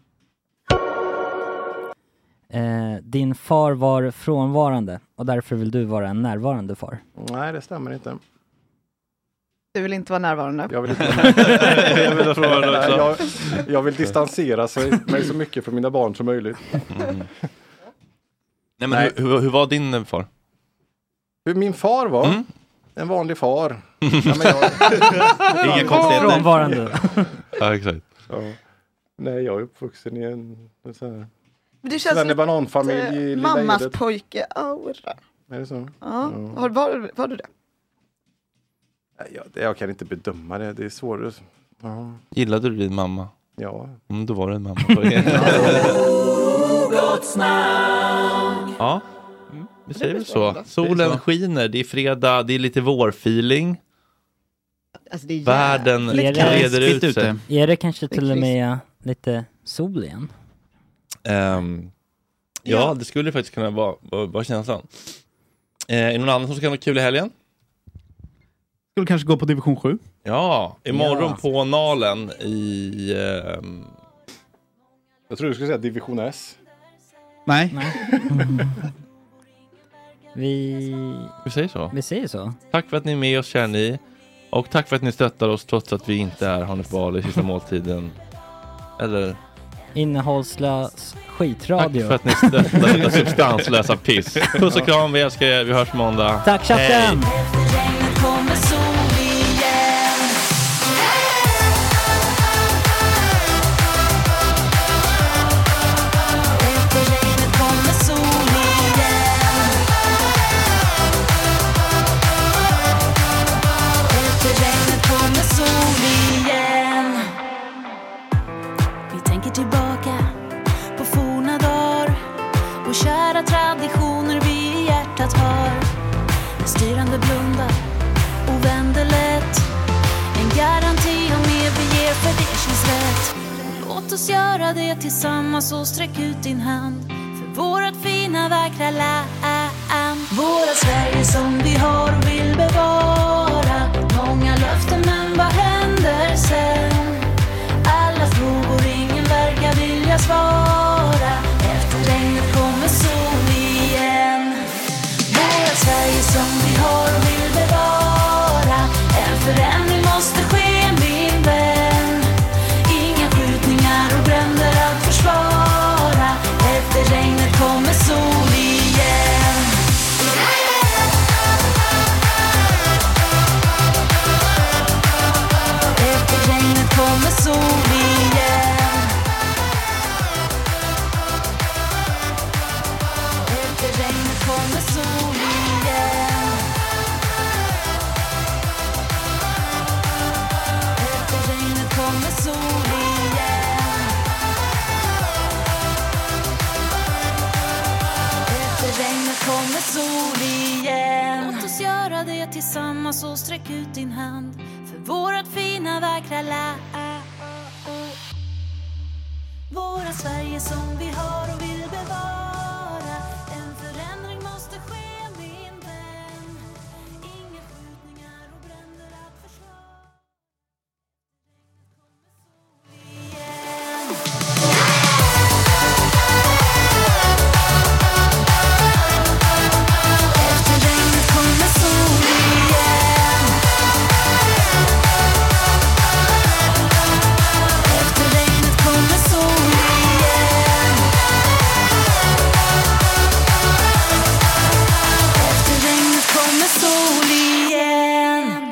Eh, din far var frånvarande och därför vill du vara en närvarande far. Nej, det stämmer inte. Du vill inte vara närvarande. Jag vill inte vara närvarande. Jag vill fråga det också. jag, jag vill distansera sig, mig så mycket från mina barn som möjligt. Mm. Nej, men Nej. hur, hur, hur var din eh, far? Hur min far var? Mm. En vanlig far. Ja, men jag, Inga konstigheter. Frånvarande. Ja, exakt. ja. Nej, jag är uppvuxen i en, en sån här Men du känns svennebananfamilj i lite Lilla mammas Edet. pojke-aura. Är det så? Ja. Ja. Har, var, var du det? Nej, Jag, jag kan inte bedöma det, det är svårt. Ja. Gillade du din mamma? Ja. Mm, då var det en mamma. Ja. Vi säger väl så. Solen skiner, det är fredag, det är lite vårfeeling. Alltså det är Världen leder ut sig. Är det kanske till och med lite sol igen? Um, ja, ja, det skulle faktiskt kunna vara, vara, vara känslan. Eh, är det någon annan som ska ha något kul i helgen? Skulle kanske gå på division sju. Ja, imorgon Ja. på Nalen i... ehm, Jag tror du skulle säga division S. Nej. Vi... Vi säger så. Vi säger så. Tack för att ni är med oss, känner ni. Och tack för att ni stöttar oss trots att vi inte är Hanif Bali i sista måltiden. Eller... Innehållslös skitradio. Tack för att ni stöttar detta substanslösa piss. Puss och kram, vi älskar er. Vi hörs på måndag. Tack, chatten! Kommer sol igen. Efter regnet kommer sol igen. Efter regnet kommer sol igen. Vi tänker tillbaka på forna dagar och kära traditioner vi i hjärtat har. Den styrande blundar och vänder lätt. En garanti om mer vi ger för det känns rätt. Låt oss göra det tillsammans och sträck ut din hand för vårat fina vackra land. Våra Sverige som vi har och vill bevara. Många löften men vad händer sen? Alla frågor ingen verkar vilja svara. Efter regnet kommer sol igen. Våra Sverige som vi har och vill bevara. En förändring måste ske, min vän. Inga skjutningar och bränder att försvara. Efter regnet kommer sol igen. Efter regnet kommer sol igen. Efter regnet kommer sol igen. Efter regnet kommer sol igen. Efter regnet kommer sol igen. Låt oss göra det tillsammans och sträck ut din hand för vårat fina vackra land. Våra Sverige som vi har och vill bevara. En förändring måste ske, min vän. Inga skjutningar och bränder att försvara. Efter regnet kommer sol igen. Efter regnet kommer sol igen. Efter regnet kommer sol igen.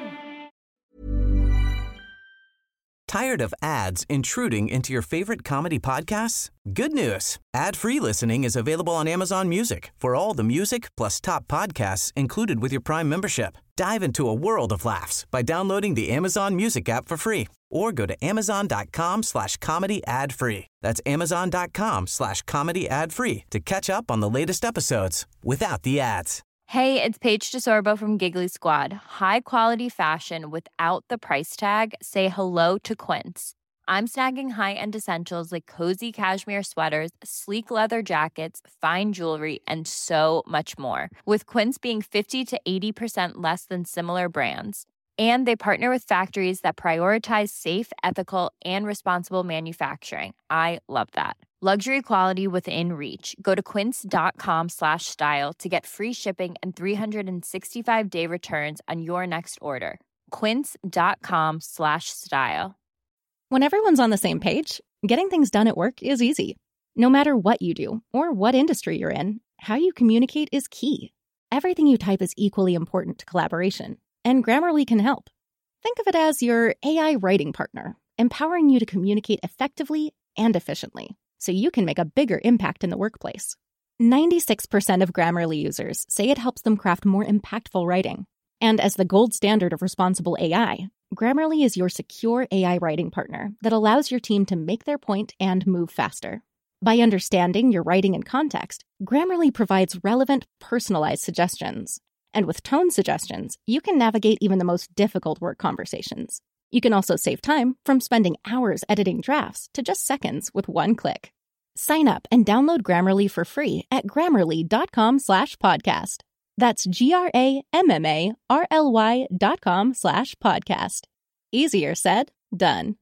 Tired of ads intruding into your favorite comedy podcasts? Good news. Ad-free listening is available on Amazon Music for all the music plus top podcasts included with your Prime membership. Dive into a world of laughs by downloading the Amazon Music app for free or go to amazon.com slash comedy ad free. That's amazon.com slash comedy ad free to catch up on the latest episodes without the ads. Hey, it's Paige DeSorbo from Giggly Squad. High quality fashion without the price tag. Say hello to Quince. I'm snagging high-end essentials like cozy cashmere sweaters, sleek leather jackets, fine jewelry, and so much more. With Quince being fifty to eighty percent less than similar brands. And they partner with factories that prioritize safe, ethical, and responsible manufacturing. I love that. Luxury quality within reach. Go to quince.com slash style to get free shipping and three sixty-five day returns on your next order. Quince.com slash style. When everyone's on the same page, getting things done at work is easy. No matter what you do or what industry you're in, how you communicate is key. Everything you type is equally important to collaboration, and Grammarly can help. Think of it as your A I writing partner, empowering you to communicate effectively and efficiently, so you can make a bigger impact in the workplace. ninety-six percent of Grammarly users say it helps them craft more impactful writing. And as the gold standard of responsible A I, Grammarly is your secure A I writing partner that allows your team to make their point and move faster. By understanding your writing and context, Grammarly provides relevant, personalized suggestions. And with tone suggestions, you can navigate even the most difficult work conversations. You can also save time from spending hours editing drafts to just seconds with one click. Sign up and download Grammarly for free at grammarly.com slash podcast. That's G-R-A-M-M-A-R-L-Y dot com slash podcast. Easier said, done.